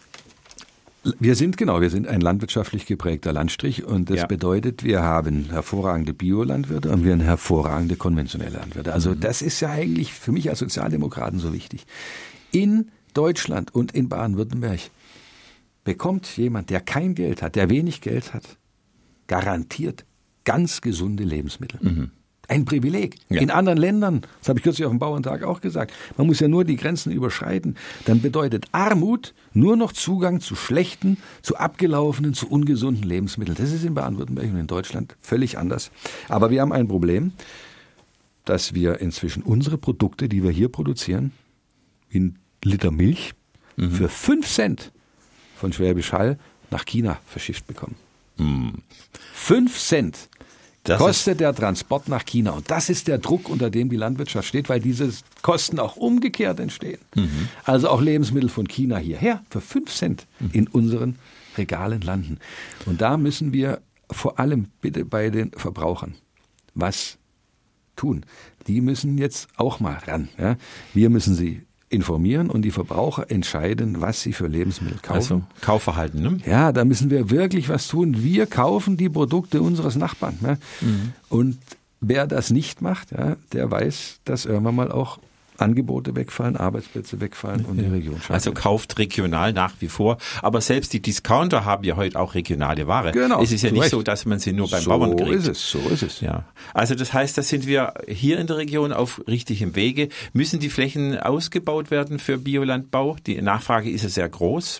Wir sind, genau, wir sind ein landwirtschaftlich geprägter Landstrich und das ja. bedeutet, wir haben hervorragende Biolandwirte und wir haben hervorragende konventionelle Landwirte. Also mhm. das ist ja eigentlich für mich als Sozialdemokraten so wichtig. In Deutschland und in Baden-Württemberg bekommt jemand, der kein Geld hat, der wenig Geld hat, garantiert ganz gesunde Lebensmittel. Mhm. Ein Privileg. Ja. In anderen Ländern, das habe ich kürzlich auf dem Bauerntag auch gesagt, man muss ja nur die Grenzen überschreiten, dann bedeutet Armut nur noch Zugang zu schlechten, zu abgelaufenen, zu ungesunden Lebensmitteln. Das ist in Baden-Württemberg und in Deutschland völlig anders. Aber wir haben ein Problem, dass wir inzwischen unsere Produkte, die wir hier produzieren, wie ein Liter Milch, mhm. für fünf Cent von Schwäbisch Hall nach China verschifft bekommen. Mhm. Fünf Cent das kostet der Transport nach China. Und das ist der Druck, unter dem die Landwirtschaft steht, weil diese Kosten auch umgekehrt entstehen. Mhm. Also auch Lebensmittel von China hierher für fünf Cent mhm. in unseren Regalen landen. Und da müssen wir vor allem bitte bei den Verbrauchern was tun. Die müssen jetzt auch mal ran. Ja? Wir müssen sie informieren und die Verbraucher entscheiden, was sie für Lebensmittel kaufen. Also Kaufverhalten, ne? Ja, da müssen wir wirklich was tun. Wir kaufen die Produkte unseres Nachbarn. Ne? Mhm. Und wer das nicht macht, ja, der weiß, dass irgendwann mal auch Angebote wegfallen, Arbeitsplätze wegfallen und die Region scheitert. Also kauft regional nach wie vor. Aber selbst die Discounter haben ja heute auch regionale Ware. Genau. Es ist ja nicht recht. so, dass man sie nur beim so Bauern kriegt. So ist es, so ist es. Ja. Also das heißt, da sind wir hier in der Region auf richtigem Wege. Müssen die Flächen ausgebaut werden für Biolandbau? Die Nachfrage ist ja sehr groß.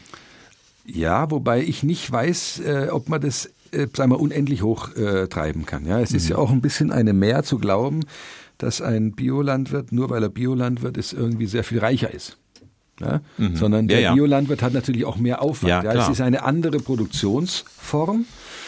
Ja, wobei ich nicht weiß, äh, ob man das äh, sagen wir, unendlich hoch äh, treiben kann. Ja, es mhm. ist ja auch ein bisschen eine Mehr zu glauben, dass ein Biolandwirt, nur weil er Biolandwirt ist, irgendwie sehr viel reicher ist. Ja? Mhm. Sondern der ja, ja. Biolandwirt hat natürlich auch mehr Aufwand. Ja, ja, es ist eine andere Produktionsform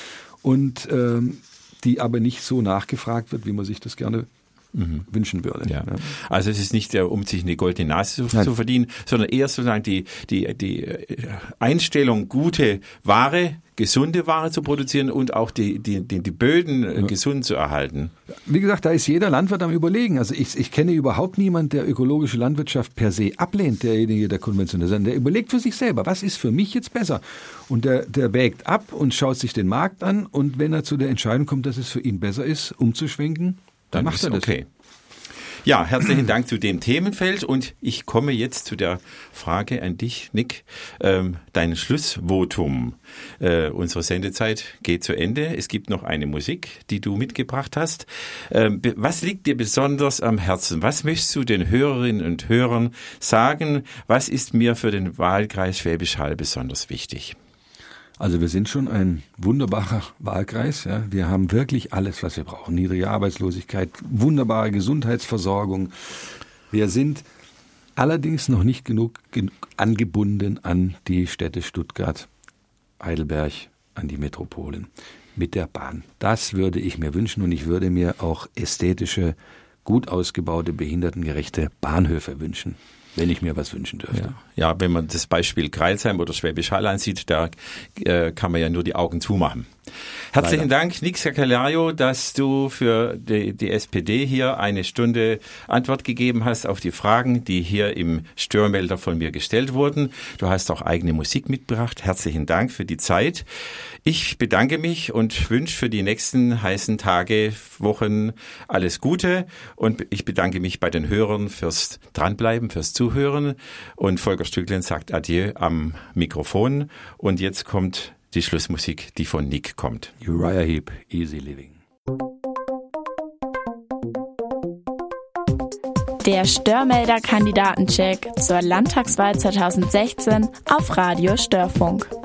und ähm, die aber nicht so nachgefragt wird, wie man sich das gerne mhm. wünschen würde. Ja. Ja. Also es ist nicht der, um sich eine goldene Nase zu, zu verdienen, sondern eher sozusagen die, die, die Einstellung, gute Ware, gesunde Ware zu produzieren und auch die, die, die, die Böden ja. gesund zu erhalten. Wie gesagt, da ist jeder Landwirt am Überlegen. Also ich, ich kenne überhaupt niemanden, der ökologische Landwirtschaft per se ablehnt, derjenige, der konventionell ist. Der überlegt für sich selber, was ist für mich jetzt besser? Und der, der wägt ab und schaut sich den Markt an und wenn er zu der Entscheidung kommt, dass es für ihn besser ist, umzuschwenken, dann, dann macht er das. Okay. Ja, herzlichen Dank zu dem Themenfeld und ich komme jetzt zu der Frage an dich, Nick. Ähm, dein Schlussvotum. Äh, unsere Sendezeit geht zu Ende. Es gibt noch eine Musik, die du mitgebracht hast. Ähm, was liegt dir besonders am Herzen? Was möchtest du den Hörerinnen und Hörern sagen? Was ist mir für den Wahlkreis Schwäbisch Hall besonders wichtig? Also wir sind schon ein wunderbarer Wahlkreis. Ja. Wir haben wirklich alles, was wir brauchen. Niedrige Arbeitslosigkeit, wunderbare Gesundheitsversorgung. Wir sind allerdings noch nicht genug angebunden an die Städte Stuttgart, Heidelberg, an die Metropolen mit der Bahn. Das würde ich mir wünschen und ich würde mir auch ästhetische, gut ausgebaute, behindertengerechte Bahnhöfe wünschen, wenn ich mir was wünschen dürfte. Ja, ja, wenn man das Beispiel Crailsheim oder Schwäbisch Hall ansieht, da äh, kann man ja nur die Augen zumachen. Herzlichen Leider. Dank, Nick Sakalario, dass du für die, die S P D hier eine Stunde Antwort gegeben hast auf die Fragen, die hier im Störmelder von mir gestellt wurden. Du hast auch eigene Musik mitgebracht. Herzlichen Dank für die Zeit. Ich bedanke mich und wünsche für die nächsten heißen Tage, Wochen alles Gute. Und ich bedanke mich bei den Hörern fürs Dranbleiben, fürs Zuhören. Und Volker Stücklen sagt Adieu am Mikrofon. Und jetzt kommt die Schlussmusik, die von Nick kommt. Uriah Heep, Easy Living. Der Störmelder Kandidatencheck zur Landtagswahl zweitausendsechzehn auf Radio Störfunk.